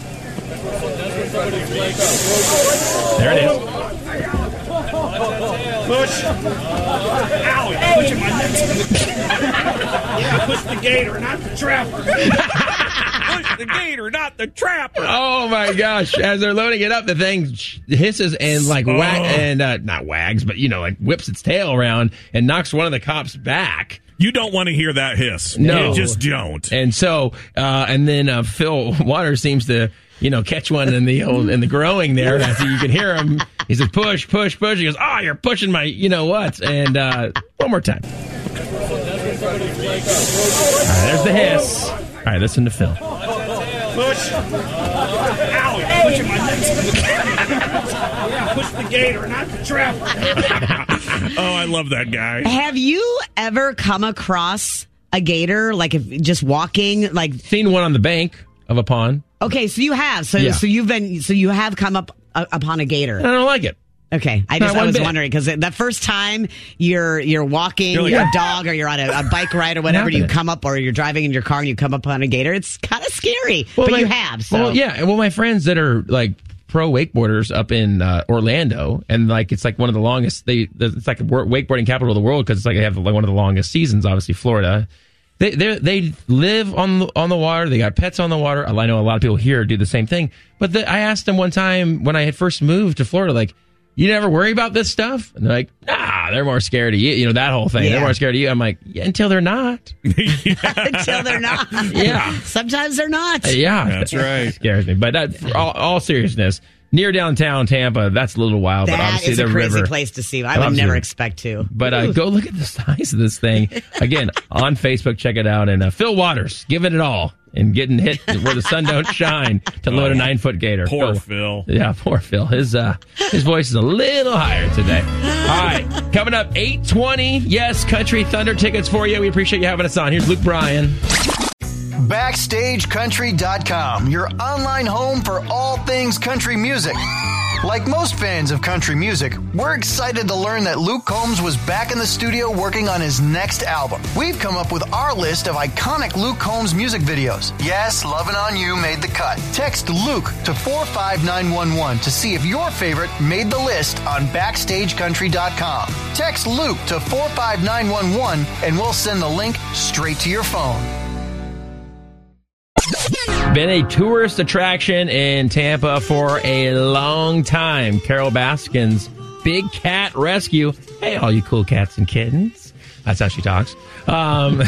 Speaker 3: There it is.
Speaker 13: Push. Ow, you're pushing my neck. Yeah, push the gator, not the trapper.
Speaker 4: Push the gator, not the trapper.
Speaker 3: Oh my gosh! As they're loading it up, the thing hisses and like
Speaker 4: Oh.
Speaker 3: wag and uh, not wags, but you know, like whips its tail around and knocks one of the cops back.
Speaker 4: You don't want to hear that hiss.
Speaker 3: No.
Speaker 4: You just don't.
Speaker 3: And so, uh, and then uh, Phil Waters seems to, you know, catch one in the old, in the growing there. So you can hear him. He says, "Push, push, push." He goes, "Oh, you're pushing my, you know what?" And uh, one more time. All right, there's the hiss. All right, listen to Phil.
Speaker 13: Push. Ow, you're pushing my neck. Yeah, push the gator, not the trapper.
Speaker 4: Oh, I love that guy.
Speaker 2: Have you ever come across a gator, like if just walking, like
Speaker 3: Seen one on the bank of a pond.
Speaker 2: okay, so you have, so
Speaker 3: Yeah.
Speaker 2: so you've been, so you have come up uh, upon a gator.
Speaker 3: I don't like it.
Speaker 2: Okay, I
Speaker 3: Not
Speaker 2: just I
Speaker 3: one
Speaker 2: was
Speaker 3: bit.
Speaker 2: wondering because the first time you're you're walking
Speaker 4: You're like,
Speaker 2: your
Speaker 4: "Ah."
Speaker 2: dog or you're on a, a bike ride or whatever, you
Speaker 3: happening.
Speaker 2: come up or you're driving in your car and you come up on a gator. It's kind of scary, but
Speaker 3: my-
Speaker 2: you have. So
Speaker 3: Well, yeah. Well, my friends that are like pro wakeboarders up in uh, Orlando, and like it's like one of the longest. They it's like a wor- wakeboarding capital of the world because it's like they have like one of the longest seasons. Obviously, Florida. They they they live on the, on the water. They got pets on the water. I know a lot of people here do the same thing. But the, I asked them one time when I had first moved to Florida, like, you never worry about this stuff? And they're like, nah, they're more scared of you. You know, that whole thing.
Speaker 2: Yeah.
Speaker 3: They're more scared of you. I'm like, yeah, until they're not.
Speaker 2: until they're not.
Speaker 3: Yeah.
Speaker 2: Sometimes they're not.
Speaker 3: Yeah.
Speaker 4: That's right.
Speaker 3: It scares me. But that, for all, all seriousness, near downtown Tampa, that's a little wild. but
Speaker 2: That
Speaker 3: obviously
Speaker 2: is a
Speaker 3: the
Speaker 2: crazy
Speaker 3: river.
Speaker 2: place to see. I would
Speaker 3: Obviously.
Speaker 2: never expect to.
Speaker 3: But uh, go look at the size of this thing. Again, on Facebook, check it out. And uh, Phil Waters, giving it all and getting hit where the sun don't shine to load a nine-foot gator.
Speaker 4: Poor
Speaker 3: Phil.
Speaker 4: Phil.
Speaker 3: Yeah, poor Phil. His uh, his voice is a little higher today. All right, coming up, eight twenty. Yes, Country Thunder tickets for you. We appreciate you having us on. Here's Luke Bryan.
Speaker 11: Backstage Country dot com, your online home for all things country music. Like most fans of country music, we're excited to learn that Luke Combs was back in the studio working on his next album. We've come up with our list of iconic Luke Combs music videos. Yes, Lovin' On You made the cut. Text Luke to four five nine one one to see if your favorite made the list on backstage country dot com. Text Luke to four five nine one one and we'll send the link straight to your phone.
Speaker 3: Been a tourist attraction in Tampa for a long time. Carol Baskin's Big Cat Rescue. Hey, all you cool cats and kittens. That's how she talks. Um,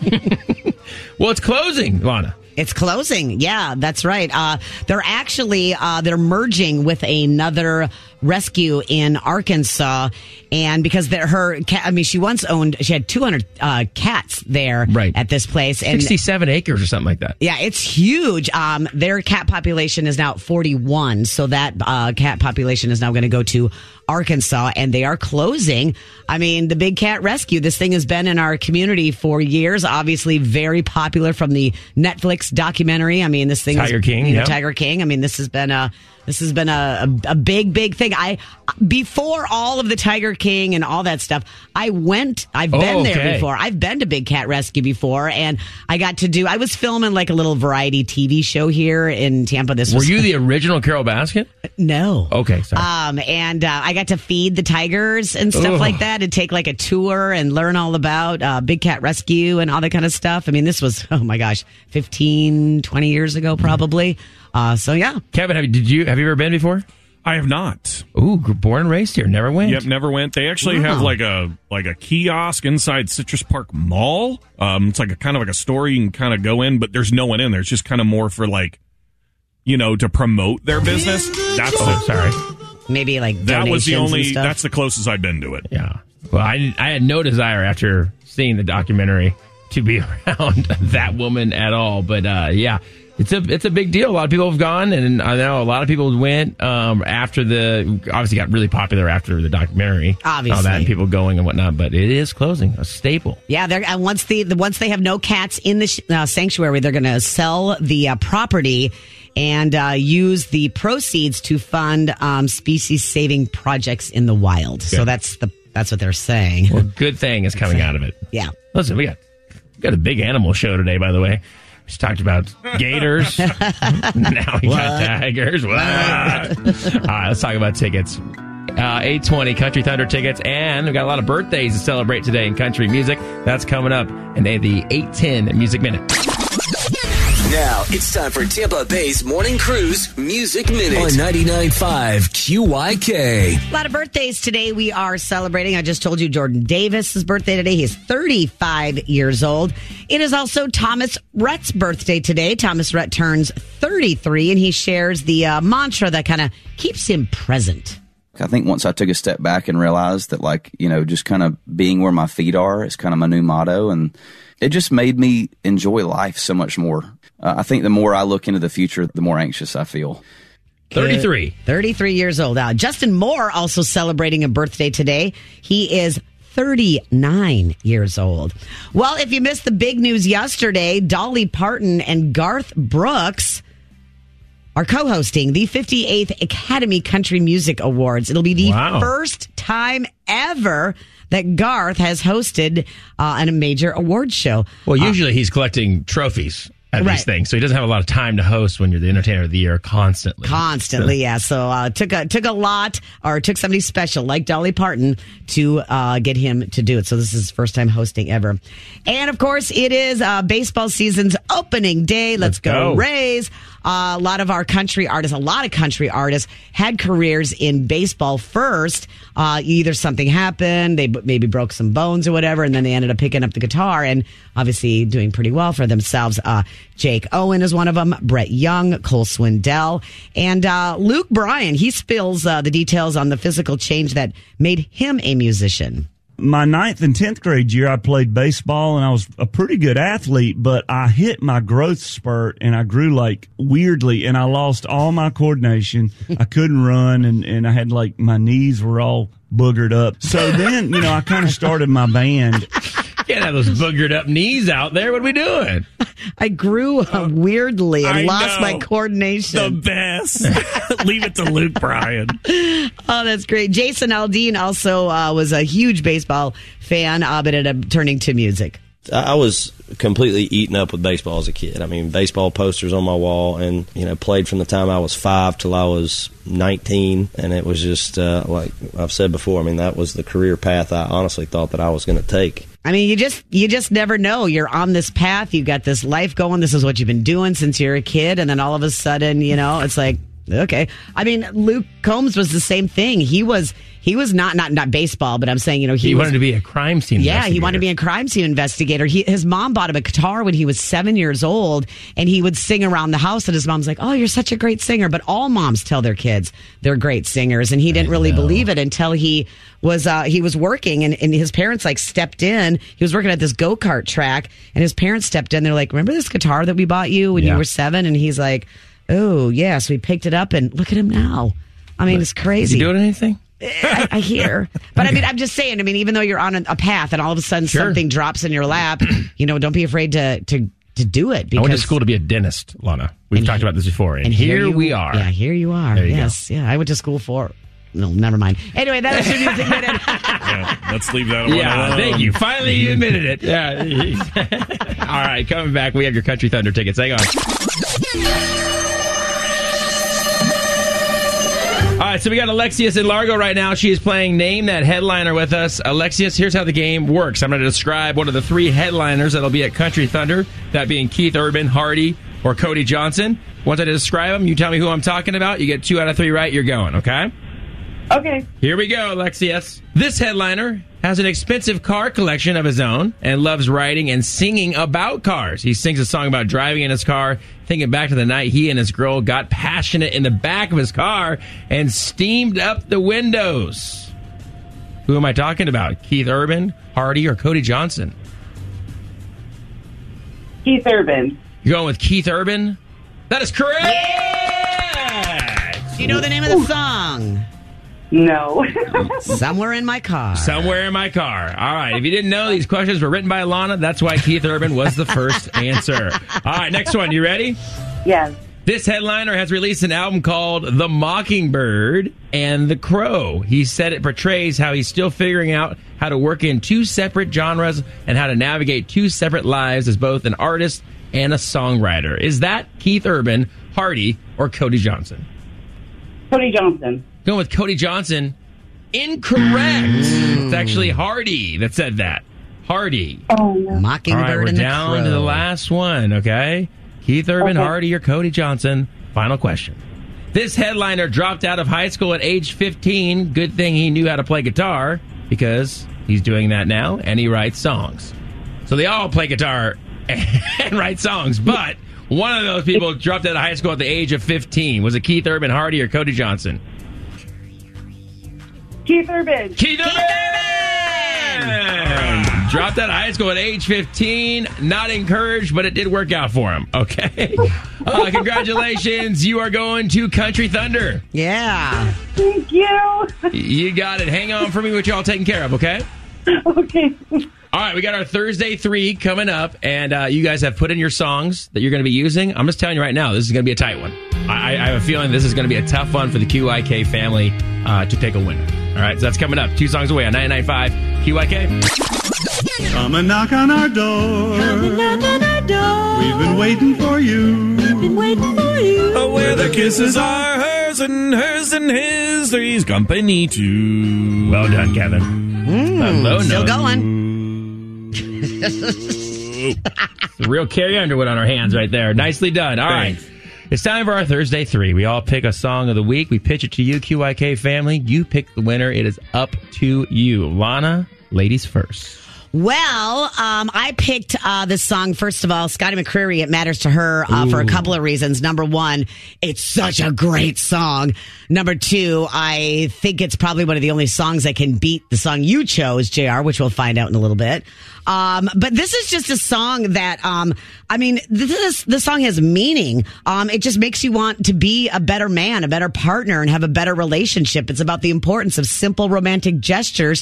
Speaker 3: well, it's closing, Lana.
Speaker 2: It's closing. Yeah, that's right. Uh, they're actually, uh, they're merging with another rescue in Arkansas. And because they're her cat, I mean, she once owned, she had two hundred uh, cats there
Speaker 3: right.
Speaker 2: at this place. And
Speaker 3: sixty-seven acres or something like that.
Speaker 2: Yeah, it's huge. Um, their cat population is now forty-one. So that uh, cat population is now going to go to Arkansas, and they are closing. I mean, the Big Cat Rescue, this thing has been in our community for years, obviously very popular from the Netflix documentary. I mean, this thing
Speaker 3: Tiger
Speaker 2: is,
Speaker 3: King,
Speaker 2: you know,
Speaker 3: yeah.
Speaker 2: Tiger King. I mean, this has been a this has been a, a, a big, big thing. I before all of the Tiger King and all that stuff, I went, I've been
Speaker 3: oh, okay.
Speaker 2: there before. I've been to Big Cat Rescue before, and I got to do, I was filming like a little variety T V show here in Tampa. This
Speaker 3: Were
Speaker 2: was,
Speaker 3: you the original Carol Baskin?
Speaker 2: No.
Speaker 3: Okay, sorry.
Speaker 2: Um, and uh, I got to feed the tigers and stuff
Speaker 3: Ugh.
Speaker 2: like that, and take like a tour and learn all about uh, Big Cat Rescue and all that kind of stuff. I mean, this was, oh my gosh, fifteen, twenty years ago probably. Uh, so yeah.
Speaker 3: Kevin, have, did you have you ever been before?
Speaker 4: I have not.
Speaker 3: Ooh, born and raised here. Never went.
Speaker 4: Yep, never went. They actually
Speaker 2: Wow.
Speaker 4: have like a like a kiosk inside Citrus Park Mall. Um, it's like a kind of like a store you can kind of go in, but there's no one in there. It's just kind of more for like, you know, to promote their business. That's
Speaker 3: Oh,
Speaker 4: the,
Speaker 3: sorry.
Speaker 2: Maybe like
Speaker 4: that was the
Speaker 2: donations
Speaker 4: only.
Speaker 2: and stuff.
Speaker 4: That's the closest I've been to it.
Speaker 3: Yeah. Well, I I had no desire after seeing the documentary to be around that woman at all. But uh, yeah, it's a it's a big deal. A lot of people have gone, and I know a lot of people went um, after the obviously got really popular after the documentary.
Speaker 2: Obviously.
Speaker 3: all that and people going and whatnot. But it is closing, a staple.
Speaker 2: Yeah, they're and once the, the once they have no cats in the sh- uh, sanctuary, they're going to sell the uh, property and uh, use the proceeds to fund um, species saving projects in the wild. So
Speaker 3: Good.
Speaker 2: that's the that's what they're saying.
Speaker 3: Well, good thing is coming out of it.
Speaker 2: Yeah.
Speaker 3: Listen, we got we got a big animal show today, by the way. We just talked about gators. Now we got tigers. What? All right, let's talk about tickets. Uh, eight twenty Country Thunder tickets, and we've got a lot of birthdays to celebrate today in country music. That's coming up in the eight ten Music Minute.
Speaker 1: Now it's time for Tampa Bay's Morning Cruise Music Minute on ninety-nine point five Q Y K.
Speaker 2: A lot of birthdays today we are celebrating. I just told you Jordan Davis' birthday today. He is thirty-five years old. It is also Thomas Rhett's birthday today. Thomas Rhett turns thirty-three, and he shares the uh, mantra that kind of keeps him present.
Speaker 14: I think once I took a step back and realized that, like, you know, just kind of being where my feet are is kind of my new motto. And it just made me enjoy life so much more. Uh, I think the more I look into the future, the more anxious I feel.
Speaker 3: thirty-three.
Speaker 2: thirty-three years old. Uh, Justin Moore also celebrating a birthday today. He is thirty-nine years old. Well, if you missed the big news yesterday, Dolly Parton and Garth Brooks are co-hosting the fifty-eighth Academy Country Music Awards. It'll be the
Speaker 3: Wow.
Speaker 2: first time ever that Garth has hosted uh, on a major awards show.
Speaker 3: Well,
Speaker 2: Uh,
Speaker 3: usually he's collecting trophies at
Speaker 2: Right.
Speaker 3: these things, so he doesn't have a lot of time to host when you're the Entertainer of the Year constantly.
Speaker 2: Constantly, yeah. So uh, took a took a lot, or took somebody special like Dolly Parton to uh, get him to do it. So this is his first time hosting ever. And of course, it is uh, baseball season's opening day. Let's,
Speaker 3: Let's
Speaker 2: go,
Speaker 3: go.
Speaker 2: Rays! Uh, a lot of our country artists, a lot of country artists, had careers in baseball first. Uh, either something happened, they b- maybe broke some bones or whatever, and then they ended up picking up the guitar and obviously doing pretty well for themselves. Uh, Jake Owen is one of them, Brett Young, Cole Swindell, and uh, Luke Bryan. He spills uh, the details on the physical change that made him a musician.
Speaker 7: My ninth and tenth grade year, I played baseball, and I was a pretty good athlete, but I hit my growth spurt, and I grew, like, weirdly, and I lost all my coordination. I couldn't run, and, and I had, like, my knees were all boogered up. So then, you know, I kind of started my band.
Speaker 3: Yeah, Can't have those boogered up knees out there. What are we doing?
Speaker 2: I grew up weirdly and
Speaker 4: I
Speaker 2: lost
Speaker 4: know.
Speaker 2: my coordination.
Speaker 4: The best. Leave it to Luke Bryan.
Speaker 2: Oh, that's great. Jason Aldean also uh, was a huge baseball fan, uh, but ended up turning to music.
Speaker 15: I was completely eaten up with baseball as a kid. I mean, baseball posters on my wall, and you know, played from the time I was five till I was nineteen, and it was just uh, like I've said before. I mean, that was the career path I honestly thought that I was going to take.
Speaker 2: I mean, you just you just never know. You're on this path. You've got this life going. This is what you've been doing since you're a kid, and then all of a sudden, you know, it's like. Okay. I mean, Luke Combs was the same thing. He was he was not not not baseball, but I'm saying, you know, he,
Speaker 3: He
Speaker 2: was,
Speaker 3: wanted to be a crime scene
Speaker 2: Yeah,
Speaker 3: investigator.
Speaker 2: he wanted to be a crime scene investigator. He, his mom bought him a guitar when he was seven years old, and he would sing around the house, and his mom's like, oh, you're such a great singer. But all moms tell their kids they're great singers, and he didn't really believe it until he was uh, he was working, and, and his parents like stepped in. He was working at this go-kart track, and his parents stepped in. They're like, remember this guitar that we bought you when
Speaker 3: Yeah.
Speaker 2: you were seven? And he's like, oh, yeah. So we picked it up, and look at him now. I mean, it's crazy.
Speaker 3: Is he doing anything?
Speaker 2: I, I hear. But I mean, I'm just saying, I mean, even though you're on a, a path and all of a sudden
Speaker 3: Sure.
Speaker 2: something drops in your lap, you know, don't be afraid to to, to do it.
Speaker 3: I went to
Speaker 2: because-
Speaker 3: school to be a dentist, Lana. We've
Speaker 2: And
Speaker 3: talked
Speaker 2: he-
Speaker 3: about this before. And,
Speaker 2: and
Speaker 3: here,
Speaker 2: you-
Speaker 3: we are.
Speaker 2: Yeah, here you are.
Speaker 3: There you
Speaker 2: yes. Yeah, I went to school for. No, never mind. Anyway, that is your music minute.
Speaker 4: Yeah, let's leave that one
Speaker 3: Yeah,
Speaker 4: alone.
Speaker 3: thank you. Finally, you admitted it. Yeah. All right, coming back, we have your Country Thunder tickets. Hang on. All right, so we got Alexius in Largo right now. She is playing Name That Headliner with us. Alexius, here's how the game works. I'm going to describe one of the three headliners that'll be at Country Thunder, that being Keith Urban, Hardy, or Cody Johnson. Once I describe them, you tell me who I'm talking about. You get two out of three right, you're going, okay?
Speaker 16: Okay.
Speaker 3: Here we go, Alexius. This headliner has an expensive car collection of his own and loves writing and singing about cars. He sings a song about driving in his car, thinking back to the night he and his girl got passionate in the back of his car and steamed up the windows. Who am I talking about? Keith Urban, Hardy, or Cody Johnson?
Speaker 16: Keith Urban.
Speaker 3: You're going with Keith Urban? That is correct!
Speaker 2: Do you know the name of the song?
Speaker 16: No.
Speaker 2: Somewhere in my car.
Speaker 3: Somewhere in my car. All right. If you didn't know, these questions were written by Lana. That's why Keith Urban was the first answer. All right. Next one. You ready?
Speaker 16: Yes.
Speaker 3: This headliner has released an album called The Mockingbird and The Crow. He said it portrays how he's still figuring out how to work in two separate genres and how to navigate two separate lives as both an artist and a songwriter. Is that Keith Urban, Hardy, or Cody Johnson?
Speaker 16: Cody Johnson.
Speaker 3: Going with Cody Johnson. Incorrect. It's actually Hardy that said that. Hardy.
Speaker 16: Oh, no.
Speaker 2: Mockingbird
Speaker 3: All right, we're
Speaker 2: and the
Speaker 3: down
Speaker 2: Crow.
Speaker 3: to the last one, okay? Keith Urban,
Speaker 16: Okay.
Speaker 3: Hardy, or Cody Johnson. Final question. This headliner dropped out of high school at age fifteen. Good thing he knew how to play guitar, because he's doing that now, and he writes songs. So they all play guitar and write songs, but one of those people dropped out of high school at the age of fifteen. Was it Keith Urban, Hardy, or Cody Johnson?
Speaker 16: Keith Urban.
Speaker 3: Keith Urban! Dropped out of high school at age fifteen. Not encouraged, but it did work out for him. Okay. Uh, congratulations. You are going to Country Thunder.
Speaker 2: Yeah.
Speaker 16: Thank you.
Speaker 3: You got it. Hang on for me, which y'all taking care of, okay?
Speaker 16: Okay.
Speaker 3: All right, we got our Thursday three coming up, and uh, you guys have put in your songs that you're going to be using. I'm just telling you right now, this is going to be a tight one. I, I have a feeling this is going to be a tough one for the Q I K family uh, to pick a winner. All right, so that's coming up. Two songs away on ninety-nine point five Q I K.
Speaker 17: Come and knock on our door.
Speaker 10: Come and knock on our door.
Speaker 17: We've been waiting for you.
Speaker 10: We've been waiting for you.
Speaker 4: Oh, where the kisses are hers and hers and his, three's company too.
Speaker 3: Well done, Kevin.
Speaker 2: Mm, still going.
Speaker 3: The real Carrie Underwood on our hands right there. Nicely done. All right. It's time for our Thursday three. We all pick a song of the week. We pitch it to you, Q I K family. You pick the winner. It is up to you. Lana, ladies first.
Speaker 2: Well, um, I picked uh, this song, first of all, Scotty McCreery, It Matters to Her, uh, for a couple of reasons. Number one, it's such a great song. Number two, I think it's probably one of the only songs that can beat the song you chose, J R, which we'll find out in a little bit. Um, but this is just a song that, um, I mean, this is, the song has meaning. Um, it just makes you want to be a better man, a better partner, and have a better relationship. It's about the importance of simple romantic gestures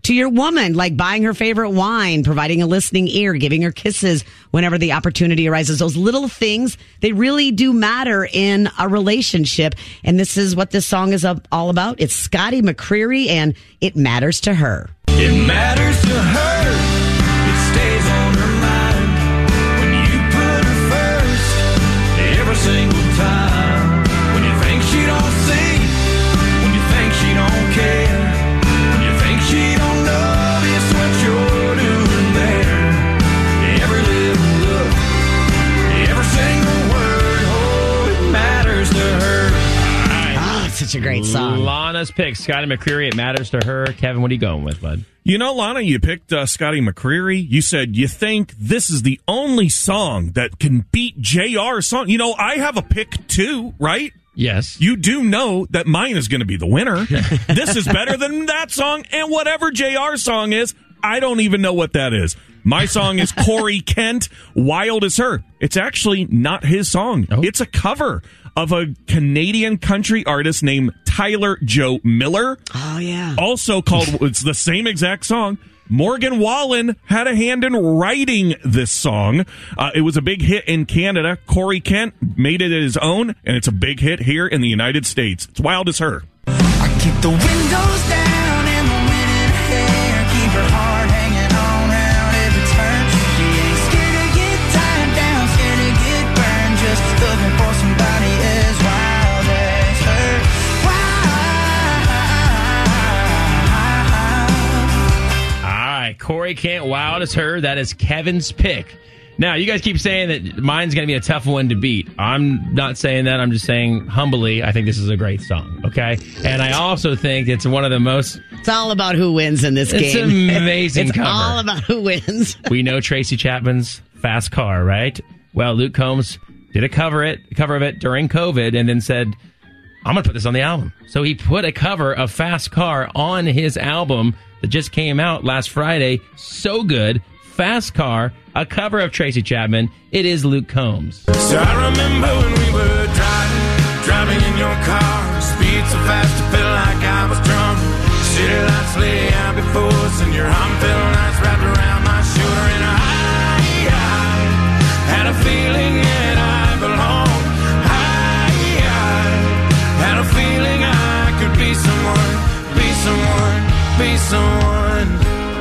Speaker 2: to your woman, like buying her favorite wine, providing a listening ear, giving her kisses whenever the opportunity arises. Those little things, they really do matter in a relationship. And this is what this song is all about. It's Scotty McCreery, and It Matters to Her.
Speaker 10: It matters to her. It stays on her mind when you put her first every single time. When you think she don't see, when you think she don't care, when you think she don't notice what you're doing there. Every little look, every single word, oh, it matters to her.
Speaker 2: Oh, it's such a great song.
Speaker 3: Lana's pick, Scotty McCreery. It matters to her. Kevin, what are you going with, bud?
Speaker 4: You know, Lana, you picked uh, Scotty McCreery. You said you think this is the only song that can beat J R's song. You know, I have a pick too, right?
Speaker 3: Yes.
Speaker 4: You do know that mine is going to be the winner. This is better than that song, and whatever J R's song is, I don't even know what that is. My song is Corey Kent, Wild as Her. It's actually not his song. Oh. It's a cover of a Canadian country artist named Tyler Joe Miller.
Speaker 2: Oh, yeah.
Speaker 4: Also called, it's the same exact song. Morgan Wallen had a hand in writing this song. Uh, it was a big hit in Canada. Corey Kent made it his own, and it's a big hit here in the United States. It's Wild as Her.
Speaker 10: I keep the windows down and the wind in her hair. Keep her heart hanging on round every turn. She ain't scared to get tied down, scared to get burned. Just looking for somebody as wild as her. Wild.
Speaker 3: All right, Corey Kent, Wild as Her. That is Kevin's pick. Now, you guys keep saying that mine's going to be a tough one to beat. I'm not saying that. I'm just saying humbly, I think this is a great song, okay? And I also think it's one of the most...
Speaker 2: It's all about who wins in this
Speaker 3: it's
Speaker 2: game.
Speaker 3: It's amazing
Speaker 2: it's
Speaker 3: cover.
Speaker 2: all about who wins.
Speaker 3: We know Tracy Chapman's Fast Car, right? Well, Luke Combs did a cover it, a cover of it during COVID and then said, I'm going to put this on the album. So he put a cover of Fast Car on his album that just came out last Friday. So good. Fast Car, a cover of Tracy Chapman. It is Luke Combs.
Speaker 10: So I remember when we were driving, driving in your car. Speed so fast it felt like I was drunk. City lights lay out before us, and your arm felt nice wrapped around my shoulder. And I, I had a feeling that I belonged. I, I had a feeling I could be someone, be someone, be someone.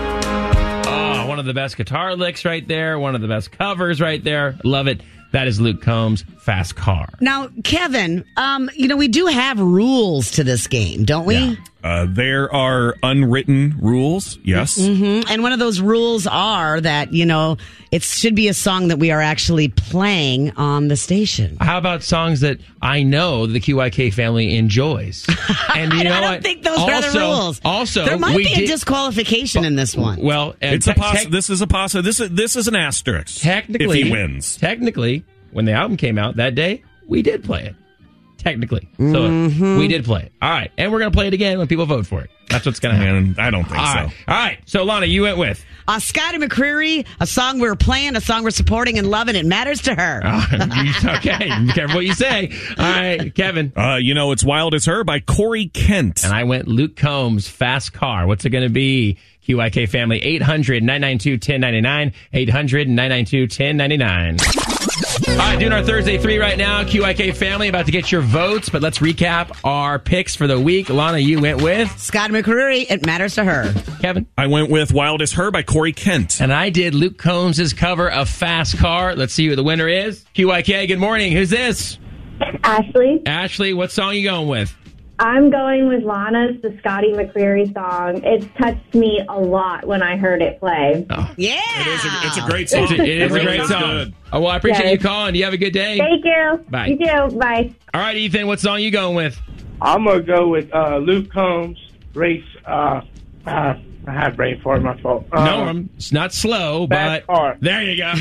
Speaker 3: One of the best guitar licks right there. One of the best covers right there. Love it. That is Luke Combs' Fast Car.
Speaker 2: Now, Kevin, um, you know, we do have rules to this game, don't we?
Speaker 4: Yeah. Uh, there are unwritten rules, yes.
Speaker 2: Mm-hmm. And one of those rules are that, you know, it should be a song that we are actually playing on the station.
Speaker 3: How about songs that I know the Q I K family enjoys?
Speaker 2: And you know I don't what? think those also, are the rules.
Speaker 3: Also,
Speaker 2: there might
Speaker 3: we
Speaker 2: be
Speaker 3: did,
Speaker 2: a disqualification in this one.
Speaker 3: Well, and
Speaker 4: it's te- a poss- te- this is a poss- this is this is an asterisk.
Speaker 3: Technically,
Speaker 4: if he wins.
Speaker 3: Technically, when the album came out that day, we did play it. Technically. So
Speaker 2: mm-hmm.
Speaker 3: we did play it. All right. And we're going to play it again when people vote for it. That's what's going to happen.
Speaker 4: I don't think
Speaker 3: All
Speaker 4: so.
Speaker 3: Right. All right. So, Lana, you went with?
Speaker 2: Uh, Scotty McCreery, a song we're playing, a song we're supporting and loving. It matters to her.
Speaker 3: Uh, okay. Be careful what you say. All right. Kevin.
Speaker 4: Uh, you know, it's Wild as Her by Corey Kent.
Speaker 3: And I went Luke Combs, Fast Car. What's it going to be? Q I K family, eight hundred nine nine two one zero nine nine, eight hundred nine nine two one zero nine nine. All right, doing our Thursday three right now. Q I K family, about to get your votes, but let's recap our picks for the week. Lana, you went with?
Speaker 2: Scott McCreery, It Matters to Her.
Speaker 3: Kevin?
Speaker 4: I went with Wild as Her by Corey Kent.
Speaker 3: And I did Luke Combs' cover of Fast Car. Let's see who the winner is. Q I K, good morning. Who's this?
Speaker 16: Ashley.
Speaker 3: Ashley, what song you going with?
Speaker 16: I'm going with Lana's, the Scotty McCreery song. It's touched me a lot when I heard it play.
Speaker 3: Oh.
Speaker 2: Yeah.
Speaker 4: It is a, it's a great song.
Speaker 3: It's a, it is
Speaker 4: it really
Speaker 3: a great
Speaker 4: is
Speaker 3: song.
Speaker 4: Good.
Speaker 3: Oh, well, I appreciate
Speaker 16: yes.
Speaker 3: you calling. You have a good day.
Speaker 16: Thank you.
Speaker 3: Bye.
Speaker 16: You too. Bye.
Speaker 3: All right, Ethan, what song you going with?
Speaker 18: I'm going to go with uh, Luke Combs, Race. Uh, uh, I had brain fart, my fault. Uh,
Speaker 3: no, I'm, it's not slow,
Speaker 18: Fast
Speaker 3: but
Speaker 18: car.
Speaker 3: There you go. All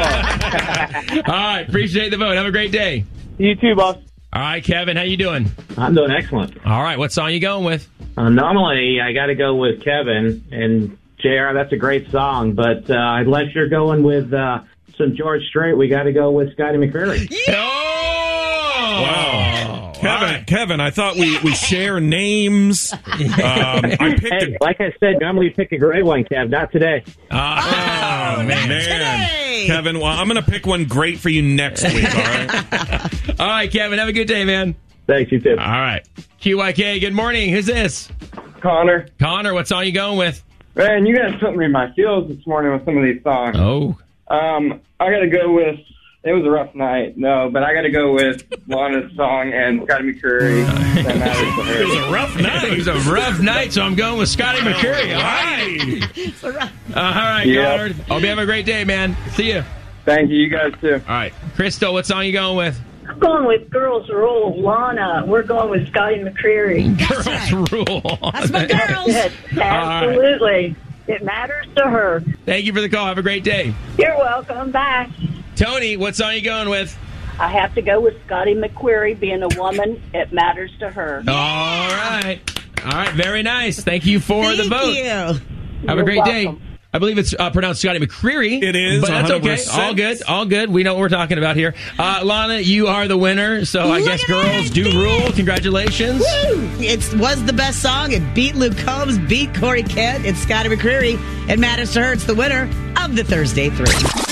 Speaker 3: right, appreciate the vote. Have a great day.
Speaker 18: You too, boss.
Speaker 3: All right, Kevin, how you doing?
Speaker 19: I'm doing excellent.
Speaker 3: All right, what song you going with?
Speaker 19: Uh, normally, I got to go with Kevin, and J R, that's a great song, but uh, unless you're going with uh, some George Strait, we got to go with Scotty McCreery.
Speaker 3: Oh!
Speaker 4: Wow. Kevin,
Speaker 3: right.
Speaker 4: Kevin, I thought we, we share names. Um, I picked
Speaker 19: Hey, like I said, normally you pick a great one, Kev. Not today.
Speaker 4: Oh, man. Kevin, well, I'm going to pick one great for you next week, all right?
Speaker 3: All right, Kevin, have a good day, man.
Speaker 19: Thanks, you too.
Speaker 3: All right. Q Y K, good morning. Who's this?
Speaker 20: Connor.
Speaker 3: Connor, what song you going with?
Speaker 20: Man, you guys put me in my feels this morning with some of these songs.
Speaker 3: Oh.
Speaker 20: Um, I got to go with, it was a rough night, no, but I got to go with Lana's song and Scotty McCreery. That matters to her.
Speaker 4: It was a rough night.
Speaker 3: It was a rough night, so I'm going with Scotty McCreery. All right. Uh, all right,
Speaker 20: Yep.
Speaker 3: Connor. Hope you have a great day, man. See you.
Speaker 20: Thank you. You guys too.
Speaker 3: All right. Crystal, what song you going with?
Speaker 21: I'm going with Girls Rule, Lana. We're going with Scotty McCreery.
Speaker 3: Girls Rule.
Speaker 21: That's my girls. Yes, absolutely. It matters to her.
Speaker 3: Thank you for the call. Have a great day.
Speaker 21: You're welcome. Bye.
Speaker 3: Tony, what song you going with?
Speaker 21: I have to go with Scotty McQuarrie. Being a woman, it matters to her.
Speaker 3: All right. All right. Very nice. Thank you for
Speaker 21: Thank
Speaker 3: the vote.
Speaker 21: you.
Speaker 3: Have
Speaker 21: You're
Speaker 3: a great
Speaker 21: welcome.
Speaker 3: day. I believe it's uh, pronounced Scotty McCreery.
Speaker 4: It is,
Speaker 3: But that's
Speaker 4: one hundred
Speaker 3: okay.
Speaker 4: percent.
Speaker 3: All good. All good. We know what we're talking about here. Uh, Lana, you are the winner. So I
Speaker 2: Look
Speaker 3: guess
Speaker 2: at
Speaker 3: girls
Speaker 2: that.
Speaker 3: do rule. Congratulations.
Speaker 2: Woo! It was the best song. It beat Luke Combs, beat Corey Kent. It's Scotty McCreery. It matters to her. It's the winner of the Thursday Three.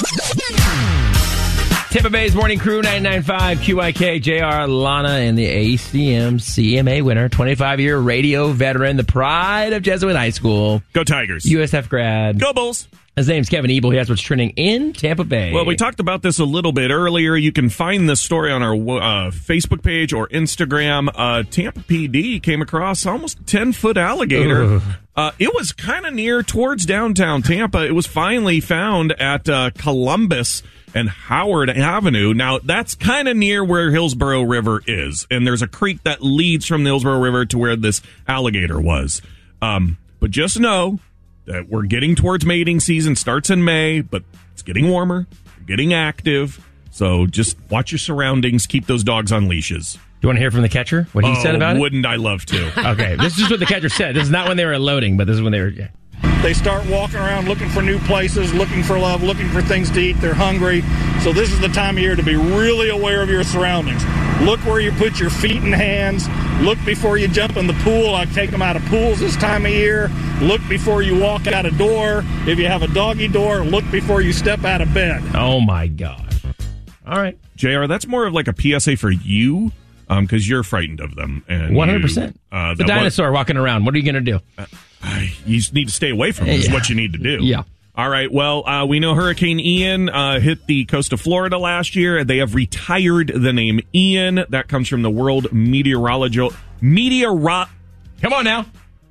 Speaker 3: Tampa Bay's Morning Crew, nine ninety-five Q I K, J R, Lana, and the A C M C M A winner, twenty-five-year radio veteran, the pride of Jesuit High School.
Speaker 4: Go Tigers.
Speaker 3: U S F grad.
Speaker 4: Go Bulls.
Speaker 3: His name's Kevin Ebel. He has what's trending in Tampa Bay.
Speaker 4: Well, we talked about this a little bit earlier. You can find this story on our uh, Facebook page or Instagram. Uh, Tampa P D came across almost a ten-foot alligator. Uh, it was kind of near towards downtown Tampa. It was finally found at uh, Columbus and Howard Avenue. Now, that's kind of near where Hillsborough River is. And there's a creek that leads from the Hillsborough River to where this alligator was. Um, but just know that we're getting towards mating season. Starts in May, but it's getting warmer, getting active. So just watch your surroundings. Keep those dogs on leashes.
Speaker 3: Do you want to hear from the catcher? What he
Speaker 4: oh,
Speaker 3: said about it?
Speaker 4: Wouldn't I love to?
Speaker 3: Okay, this is what the catcher said. This is not when they were loading, but this is when they were... Yeah.
Speaker 13: They start walking around looking for new places, looking for love, looking for things to eat. They're hungry. So this is the time of year to be really aware of your surroundings. Look where you put your feet and hands. Look before you jump in the pool. I take them out of pools this time of year. Look before you walk out a door. If you have a doggy door, look before you step out of bed.
Speaker 3: Oh, my gosh. All right.
Speaker 4: J R, that's more of like a P S A for you because um, you're frightened of them. And
Speaker 3: one hundred percent.
Speaker 4: You, uh,
Speaker 3: the dinosaur was, walking around. What are you going to do?
Speaker 4: Uh, you just need to stay away from it is
Speaker 3: yeah.
Speaker 4: what you need to do.
Speaker 3: Yeah.
Speaker 4: All right. Well, uh, we know Hurricane Ian uh, hit the coast of Florida last year. They have retired the name Ian. That comes from the World Meteorological... Meteoro...
Speaker 3: Come on now.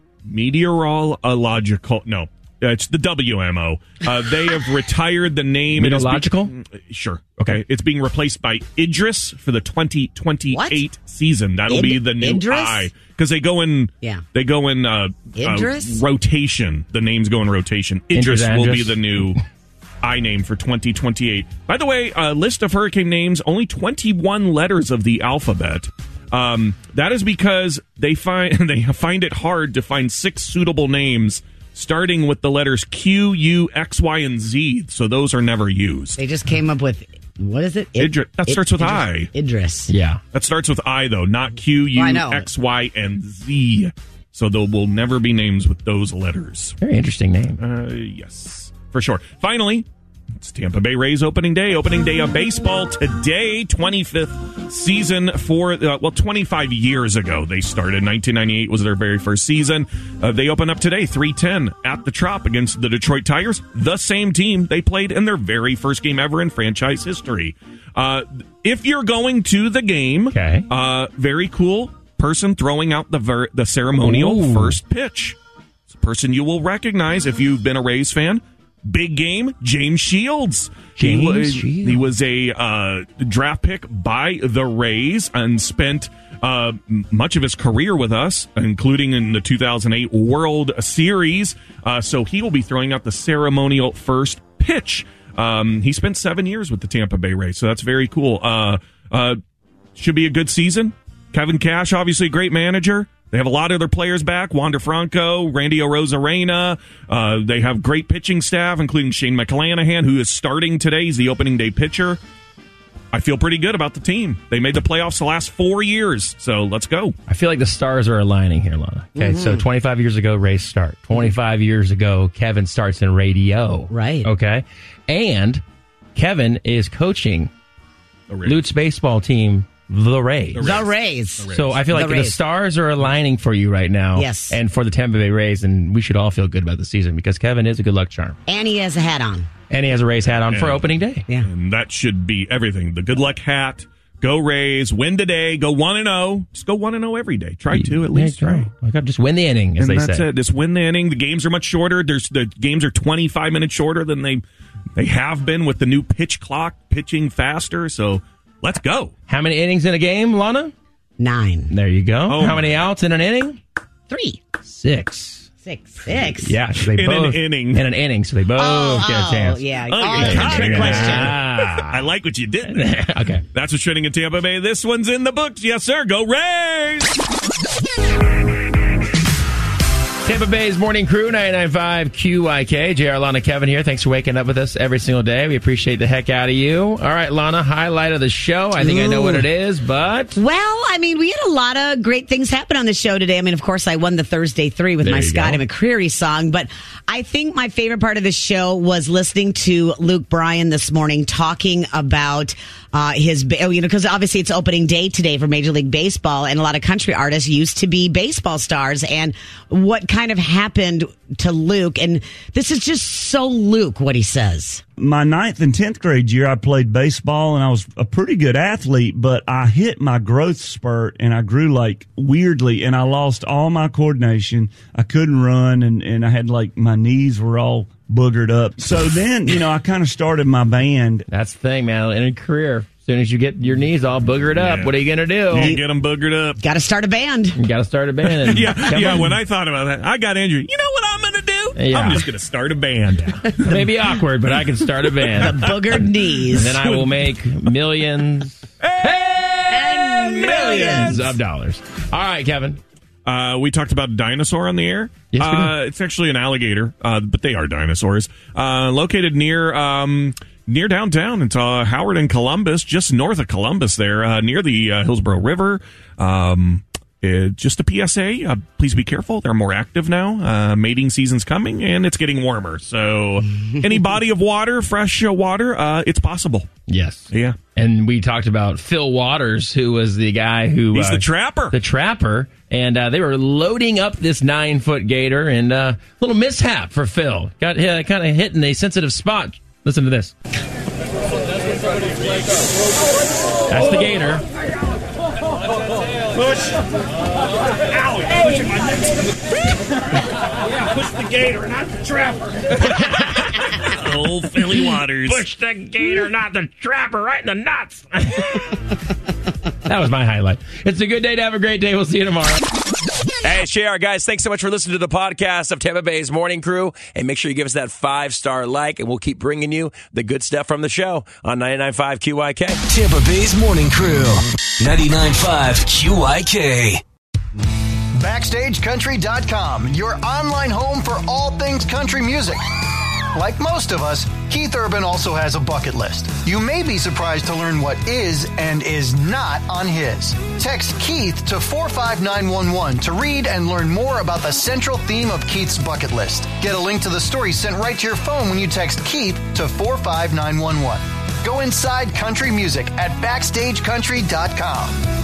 Speaker 4: Meteorological... No. It's the W M O. Uh, they have retired the name.
Speaker 3: Meteorological?
Speaker 4: Be- sure. Okay. It's being replaced by Idris for the twenty twenty-eight what? season. That'll Id- be the new
Speaker 2: Idris?
Speaker 4: I. Because they go in,
Speaker 2: yeah.
Speaker 4: they go in uh, uh, rotation. The names go in rotation. Idris will be the new I name for twenty twenty-eight. By the way, a list of hurricane names, only twenty-one letters of the alphabet. Um, that is because they find they find it hard to find six suitable names starting with the letters Q, U, X, Y, and Z. So those are never used.
Speaker 2: They just came up with, what is it?
Speaker 4: Id- Idris. That starts with
Speaker 2: Idris.
Speaker 4: I.
Speaker 2: Idris.
Speaker 3: Yeah.
Speaker 4: That starts with I, though, not Q, U,
Speaker 2: well,
Speaker 4: X, Y, and Z. So there will never be names with those letters.
Speaker 3: Very interesting name.
Speaker 4: Uh, yes, for sure. Finally, it's Tampa Bay Rays opening day. Opening day of baseball today, twenty-fifth season for, uh, well, twenty-five years ago they started. nineteen ninety-eight was their very first season. Uh, they open up today, three ten at the Trop against the Detroit Tigers, the same team they played in their very first game ever in franchise history. Uh, if you're going to the game,
Speaker 3: okay.
Speaker 4: uh, very cool person throwing out the ver- the ceremonial
Speaker 3: Ooh.
Speaker 4: first pitch. It's a person you will recognize if you've been a Rays fan. Big game, James Shields.
Speaker 3: James
Speaker 4: he was,
Speaker 3: Shields.
Speaker 4: He was a uh, draft pick by the Rays and spent uh, much of his career with us, including in the two thousand eight World Series. Uh, so he will be throwing out the ceremonial first pitch. Um, he spent seven years with the Tampa Bay Rays, so that's very cool. Uh, uh, should be a good season. Kevin Cash, obviously a great manager. They have a lot of their players back. Wander Franco, Randy Arozarena. Uh, they have great pitching staff, including Shane McClanahan, who is starting today. He's the opening day pitcher. I feel pretty good about the team. They made the playoffs the last four years, so let's go.
Speaker 3: I feel like the stars are aligning here, Lana. Okay,
Speaker 2: Mhm.
Speaker 3: so twenty-five years ago, Ray's start. twenty-five years ago, Kevin starts in radio.
Speaker 2: Right.
Speaker 3: Okay, and Kevin is coaching Lute's baseball team, the Rays.
Speaker 2: The Rays.
Speaker 3: So I feel like
Speaker 2: The
Speaker 3: the,
Speaker 2: Rays.
Speaker 3: stars are aligning for you right now.
Speaker 2: Yes.
Speaker 3: And for the Tampa Bay Rays, and we should all feel good about the season because Kevin is a good luck charm.
Speaker 2: And he has a hat on.
Speaker 3: And he has a Rays hat on for
Speaker 4: Yeah.
Speaker 3: opening day.
Speaker 2: Yeah.
Speaker 4: And that should be everything. The good luck hat. Go Rays. Win today. Go one and zero. Just go one and zero every day. Try to at least.
Speaker 3: There you
Speaker 4: Try.
Speaker 3: go. Like, just win the inning, as
Speaker 4: And
Speaker 3: they
Speaker 4: that's
Speaker 3: say.
Speaker 4: it. Just win the inning. The games are much shorter. There's the games are twenty-five minutes shorter than they they have been with the new pitch clock, pitching faster. So let's go.
Speaker 3: How many innings in a game, Lana?
Speaker 2: Nine.
Speaker 3: There you go.
Speaker 4: Oh
Speaker 3: How
Speaker 4: my-
Speaker 3: many outs in an inning?
Speaker 2: Three.
Speaker 3: Six.
Speaker 2: Six. Six.
Speaker 3: Yeah, 'cause they
Speaker 4: In
Speaker 3: both
Speaker 4: an inning.
Speaker 3: in an inning, so they both
Speaker 2: Oh,
Speaker 3: get a
Speaker 2: oh,
Speaker 3: chance.
Speaker 2: yeah.
Speaker 4: Oh,
Speaker 2: Oh,
Speaker 4: you
Speaker 2: it's a
Speaker 4: got
Speaker 2: trick
Speaker 4: it.
Speaker 2: question.
Speaker 3: Ah.
Speaker 4: I like what you did.
Speaker 3: Okay.
Speaker 4: That's what's trending in Tampa Bay. This one's in the books. Yes, sir. Go Rays.
Speaker 3: Tampa Bay's Morning Crew, ninety-nine point five Q I K. J R, Lana, Kevin here. Thanks for waking up with us every single day. We appreciate the heck out of you. All right, Lana, highlight of the show. I think I know what it is, but...
Speaker 2: Well, I mean, we had a lot of great things happen on the show today. I mean, of course, I won the Thursday Three with
Speaker 3: There
Speaker 2: my
Speaker 3: you
Speaker 2: Scotty
Speaker 3: go.
Speaker 2: McCreery song, but I think my favorite part of the show was listening to Luke Bryan this morning talking about uh, his, oh, you know, because obviously it's opening day today for Major League Baseball, and a lot of country artists used to be baseball stars, and what kind of happened to Luke, and this is just so Luke, what he says.
Speaker 7: My ninth and tenth grade year, I played baseball, and I was a pretty good athlete, but I hit my growth spurt, and I grew like weirdly, and I lost all my coordination. I couldn't run, and, and I had like my knees were all boogered up. So then, you know, I kind of started my band.
Speaker 3: That's the thing, man. In a career, as soon as you get your knees all boogered up,
Speaker 4: Yeah.
Speaker 3: what are you going to do?
Speaker 4: You get them boogered up.
Speaker 2: Got to start a band.
Speaker 3: You got to start a band. And
Speaker 4: Yeah,
Speaker 3: come
Speaker 4: yeah.
Speaker 3: on.
Speaker 4: When I thought about that, I got injured. You know what I'm going to do?
Speaker 3: Yeah.
Speaker 4: I'm just going to start a band.
Speaker 3: It may be awkward, but I can start a band.
Speaker 2: The boogered knees.
Speaker 3: And then I will make millions and millions of dollars. All right, Kevin.
Speaker 4: Uh, we talked about a dinosaur on the air.
Speaker 3: Yes, we did.
Speaker 4: uh, it's actually an alligator, uh, but they are dinosaurs. Uh, located near um, near downtown. It's uh, Howard and Columbus, just north of Columbus there, uh, near the uh, Hillsborough River. Um, uh, just a P S A, uh, please be careful. They're more active now. Uh, mating season's coming, and it's getting warmer. So any body of water, fresh uh, water, uh, it's possible.
Speaker 3: Yes.
Speaker 4: Yeah.
Speaker 3: And we talked about Phil Waters, who was the guy who...
Speaker 4: He's
Speaker 3: uh,
Speaker 4: the trapper.
Speaker 3: The trapper. And uh, they were loading up this nine-foot gator, and a uh, little mishap for Phil. Got uh, kind of hit in a sensitive spot. Listen to this. That's the gator.
Speaker 10: Push. Ow, you're pushing my neck. Yeah, push the gator, not the trapper.
Speaker 4: Old Philly Waters.
Speaker 3: Push the gator, not the trapper, right in the nuts. That was my highlight. It's a good day to have a great day. We'll see you tomorrow.
Speaker 5: Hey, it's J R, guys. Thanks so much for listening to the podcast of Tampa Bay's Morning Crew. And make sure you give us that five-star like, and we'll keep bringing you the good stuff from the show on ninety-nine point five Q I K.
Speaker 1: Tampa Bay's Morning Crew, ninety-nine point five Q I K.
Speaker 11: Backstage Country dot com, your online home for all things country music. Like most of us, Keith Urban also has a bucket list. You may be surprised to learn what is and is not on his. Text Keith to four five nine one one to read and learn more about the central theme of Keith's bucket list. Get a link to the story sent right to your phone when you text Keith to four five nine one one. Go inside country music at Backstage Country dot com.